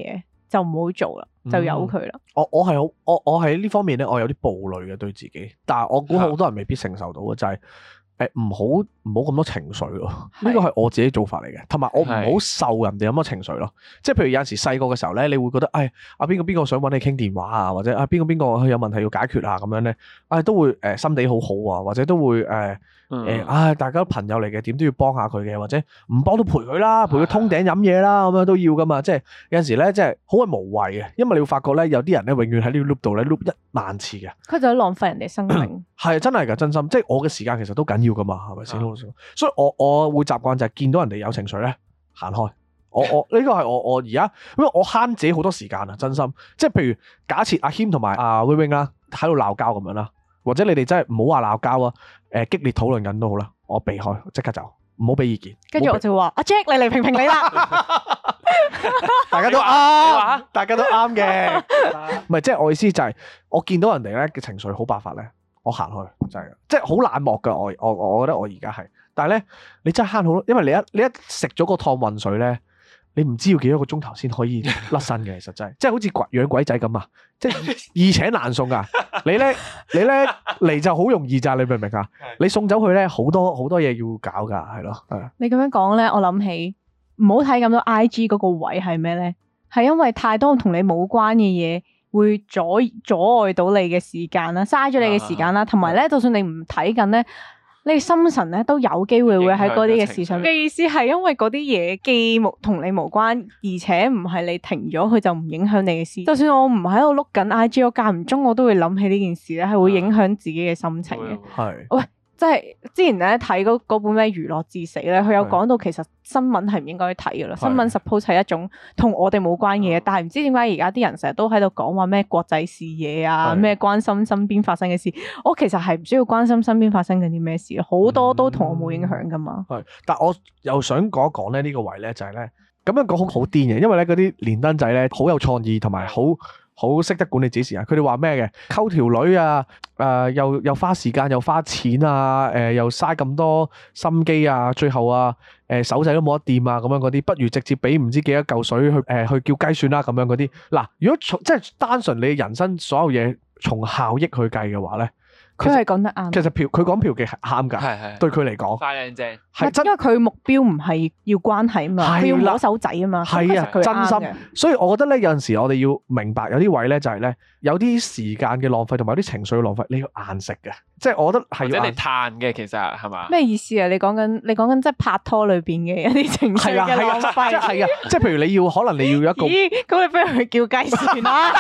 就唔好做啦，就由佢啦。 我喺呢方面咧，我有啲暴戾嘅對自己，但係我估好多人未必承受到嘅就係唔好咁多情緒咯。呢個係我自己做法嚟嘅，同埋我唔好受人哋咁多情緒咯。即係譬如有陣時細個嘅時候咧，你會覺得邊個想揾你傾電話啊，或者邊個有問題要解決啊咁樣咧，都會心地好好啊，或者都會大家都朋友嚟嘅，點都要幫下佢嘅，或者唔幫都陪佢啦，陪佢通頂飲嘢啦，咁樣都要噶嘛。即係有陣時咧，即係好係無謂嘅，因為你會發覺咧，有啲人咧永遠喺呢個 loop 度咧 loop 1萬次嘅， 佢就係浪費人哋生命。係真係㗎，真心。即係我嘅時間其實都緊要噶嘛，係咪先？所以我會習慣就係見到人哋有情緒咧，行開。我呢個係我而家，因為我慳自己好多時間啊，真心。即係譬如假設阿謙同埋阿 Wing 啦喺度鬧交咁樣啦，或者你哋真係唔好話鬧交啊，激烈討論緊都好啦，我避開，即刻走，唔好俾意見。 跟住我就話：阿 Jack，你嚟評評你啦。 大家都啱，大家都啱嘅。唔係，即係我意思就係，我見到人哋咧嘅情緒好爆發咧，我行開，真係，即係好冷漠噶。我覺得我而家係，但係咧，你真係慳好多，因為你一食咗個趟渾水咧。你唔知要幾多個鐘頭先可以甩身嘅，其實真係，即係好似養鬼仔咁啊！即係易請難送啊！你咧嚟就好容易咋，你明唔明啊？你送走佢咧，好多嘢要搞噶，係咯，係。你咁樣講咧，我諗起唔好睇咁多 IG 嗰個位係咩咧？係因為太多同你冇關嘅嘢，會阻礙到你嘅時間啦，嘥咗你嘅時間啦，同埋咧，就算你唔睇緊咧。你心神咧都有機會會喺嗰啲嘅事上面。嘅意思係因為嗰啲嘢既同你無關，而且唔係你停咗佢就唔影響你嘅事。就算我唔喺度碌緊 IG，我間唔中我都會諗起呢件事咧，係會影響自己嘅心情嘅。係。喂。即係之前咧睇嗰本咩娛樂至死咧，佢有講到其實新聞係唔應該睇噶啦。新聞 suppose 係一種同我哋冇關嘅嘢，但係唔知點解而家啲人成日都喺度講話咩國際視野啊，咩關心身邊發生嘅事。我其實係唔需要關心身邊發生緊啲咩事，好多都同我冇影響噶嘛。 係，但我又想講一講咧呢個位咧就係咧咁樣講好癲嘅，因為咧嗰啲連登仔咧好有創意同埋好識得管理自己時間，佢哋話咩嘅？溝條女啊，又花時間又花錢啊，又嘥咁多心機啊，最後啊，手仔都冇得掂啊，咁樣嗰啲，不如直接俾唔知幾多嚿水去叫雞算啦，咁樣嗰啲。嗱，如果即係單純你人生所有嘢從效益去計嘅話咧。 佢係講得啱。 其實佢講嫖妓係啱㗎，對佢嚟講。 快靚正。 係真， 因為佢目標唔係要關係啊嘛，佢要攞手仔啊嘛。 係啊，真心。所以我覺得咧，有陣時我哋要明白有啲位咧，就係咧有啲時間嘅浪費同埋有啲情緒嘅浪費，你要硬食嘅。即係我覺得係要。或者你嘆嘅，其實係嘛？ 咩意思啊？你講緊即係拍拖裏邊嘅一啲情緒嘅浪費。 係啊，即係譬如可能你要一個。 咦？咁你不如去叫雞算啦。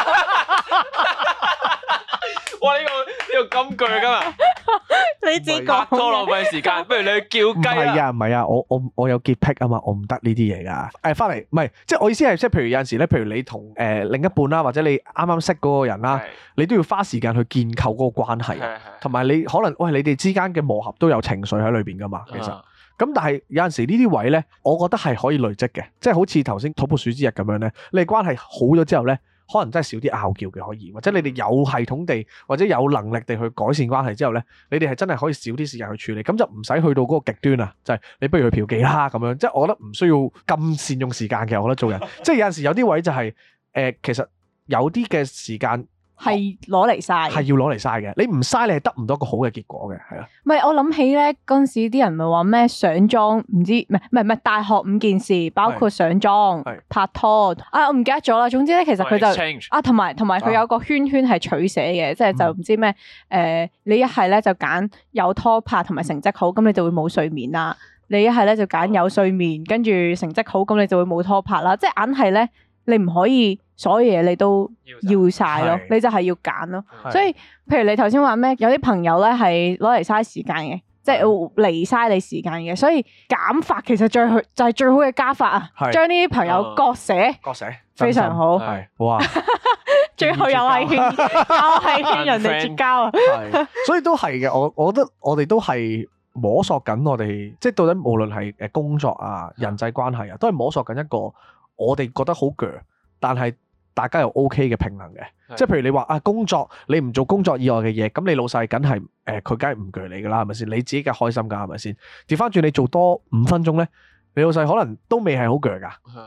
哇！呢個金句㗎嘛， 你自己講拖浪費時間，不如你去叫雞啦。 唔係啊，我有潔癖啊嘛，我唔得呢啲嘢㗎。翻嚟唔係，即係我意思係，即係譬如有陣時咧，譬如你同另一半啦，或者你啱啱識嗰個人啦，你都要花時間去建構嗰個關係，同埋你可能你哋之間嘅磨合都有情緒喺裏邊㗎嘛，其實。咁但係有陣時呢啲位咧，我覺得係可以累積嘅，即係好似頭先土撥鼠之日咁樣咧，你哋關係好咗之後咧。可能真係少啲拗撬嘅可以，或者你哋有系統地或者有能力地去改善關係之後咧，你哋係真係可以少啲時間去處理，咁就唔使去到嗰個極端啊！就係你不如去嫖妓啦咁樣，即係我覺得唔需要咁善用時間嘅，我覺得做人，即係有陣時有啲位就係其實有啲嘅時間。 係攞嚟嘥， 係要攞嚟嘥嘅。你唔嘥，你係得唔到一個好嘅結果嘅，係啊。 唔係，我諗起咧嗰陣時啲人咪話咩上妝，唔知唔係大學5件事，包括上妝、拍拖啊，我唔記得咗啦。總之咧，其實佢就同埋佢有個圈係取捨嘅，即係就唔知咩你一係咧就揀有拖拍同埋成績好，咁你就會冇睡眠啦。你一係咧就揀有睡眠，跟住成績好，咁你就會冇拖拍啦。即係硬係咧，你唔可以。所有嘢你都要晒咯，你就係要揀咯。所以，譬如你頭先話咩，有啲朋友咧係攞嚟嘥時間嘅，即係嚟嘥你時間嘅。所以減法其實就係最好嘅加法啊！將呢啲朋友割捨，非常好。 係哇， 最後又係勸人哋絕交啊！ 係，所以都係嘅。我覺得我哋都係摸索緊，我哋即係到底無論係工作啊、人際關係啊，都係摸索緊一個我哋覺得好鋸，但係。大家又 OK 嘅平衡嘅，即係譬如你話啊工作，你唔做工作以外嘅嘢，咁你老細梗係佢梗係唔鋸你噶啦，係咪先？你自己嘅開心噶，係咪先？調翻轉你做多5分鐘咧，你老細可能都未係好鋸噶。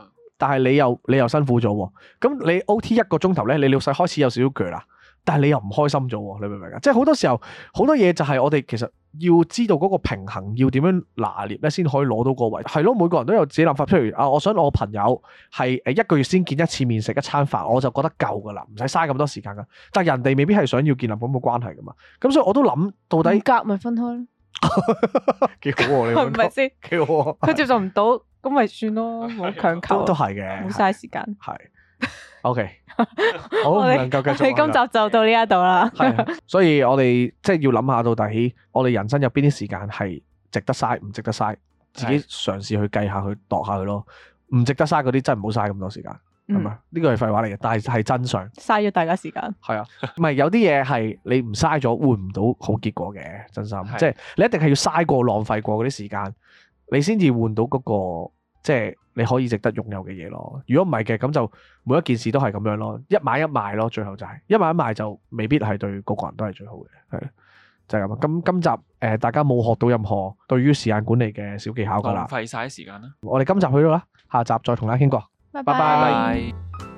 但係你又辛苦咗喎。咁你 OT 1個鐘頭咧，你老細開始有少少攰啦，但係你又唔開心咗喎，你明唔明啊？即係好多時候好多嘢就係我哋其實要知道嗰個平衡要點樣拿捏咧，先可以攞到個位。係咯，每個人都有自己諗法。譬如啊，我想我朋友係1個月先見一次面食一餐飯，我就覺得夠噶啦，唔使嘥咁多時間噶。但係人哋未必係想要建立咁嘅關係噶嘛。咁所以我都諗到底夾咪分開咯， 幾好喎，你係咪先？ 幾好喎。 佢接受唔到，咁咪算咯，冇強求。 都係嘅， 冇嘥時間。 係 OK，好唔我哋能夠繼續。 我哋今集就到呢一度啦。 係，所以我哋即係要諗下到底我哋人生有邊啲時間係值得嘥，唔值得嘥，自己嘗試去計下去度下佢咯。唔值得嘥嗰啲真係唔好嘥咁多時間，係咪？呢個係廢話嚟嘅，但係係真相。 嘥咗大家時間。 係啊，唔係有啲嘢係你唔嘥咗換唔到好結果嘅，真心。即係你一定係要嘥過浪費過嗰啲時間，你先至換到嗰個即係你可以值得擁有嘅嘢咯。如果唔係嘅，咁就每一件事都係咁樣咯，一買一賣咯，最後就係一買一賣就未必係對個個人都係最好嘅，係就係咁啊。咁今集大家冇學到任何對於時間管理嘅小技巧㗎啦， 浪費晒時間啦。 我哋今集去到啦，下集再同大家傾過， 拜拜拜。 拜。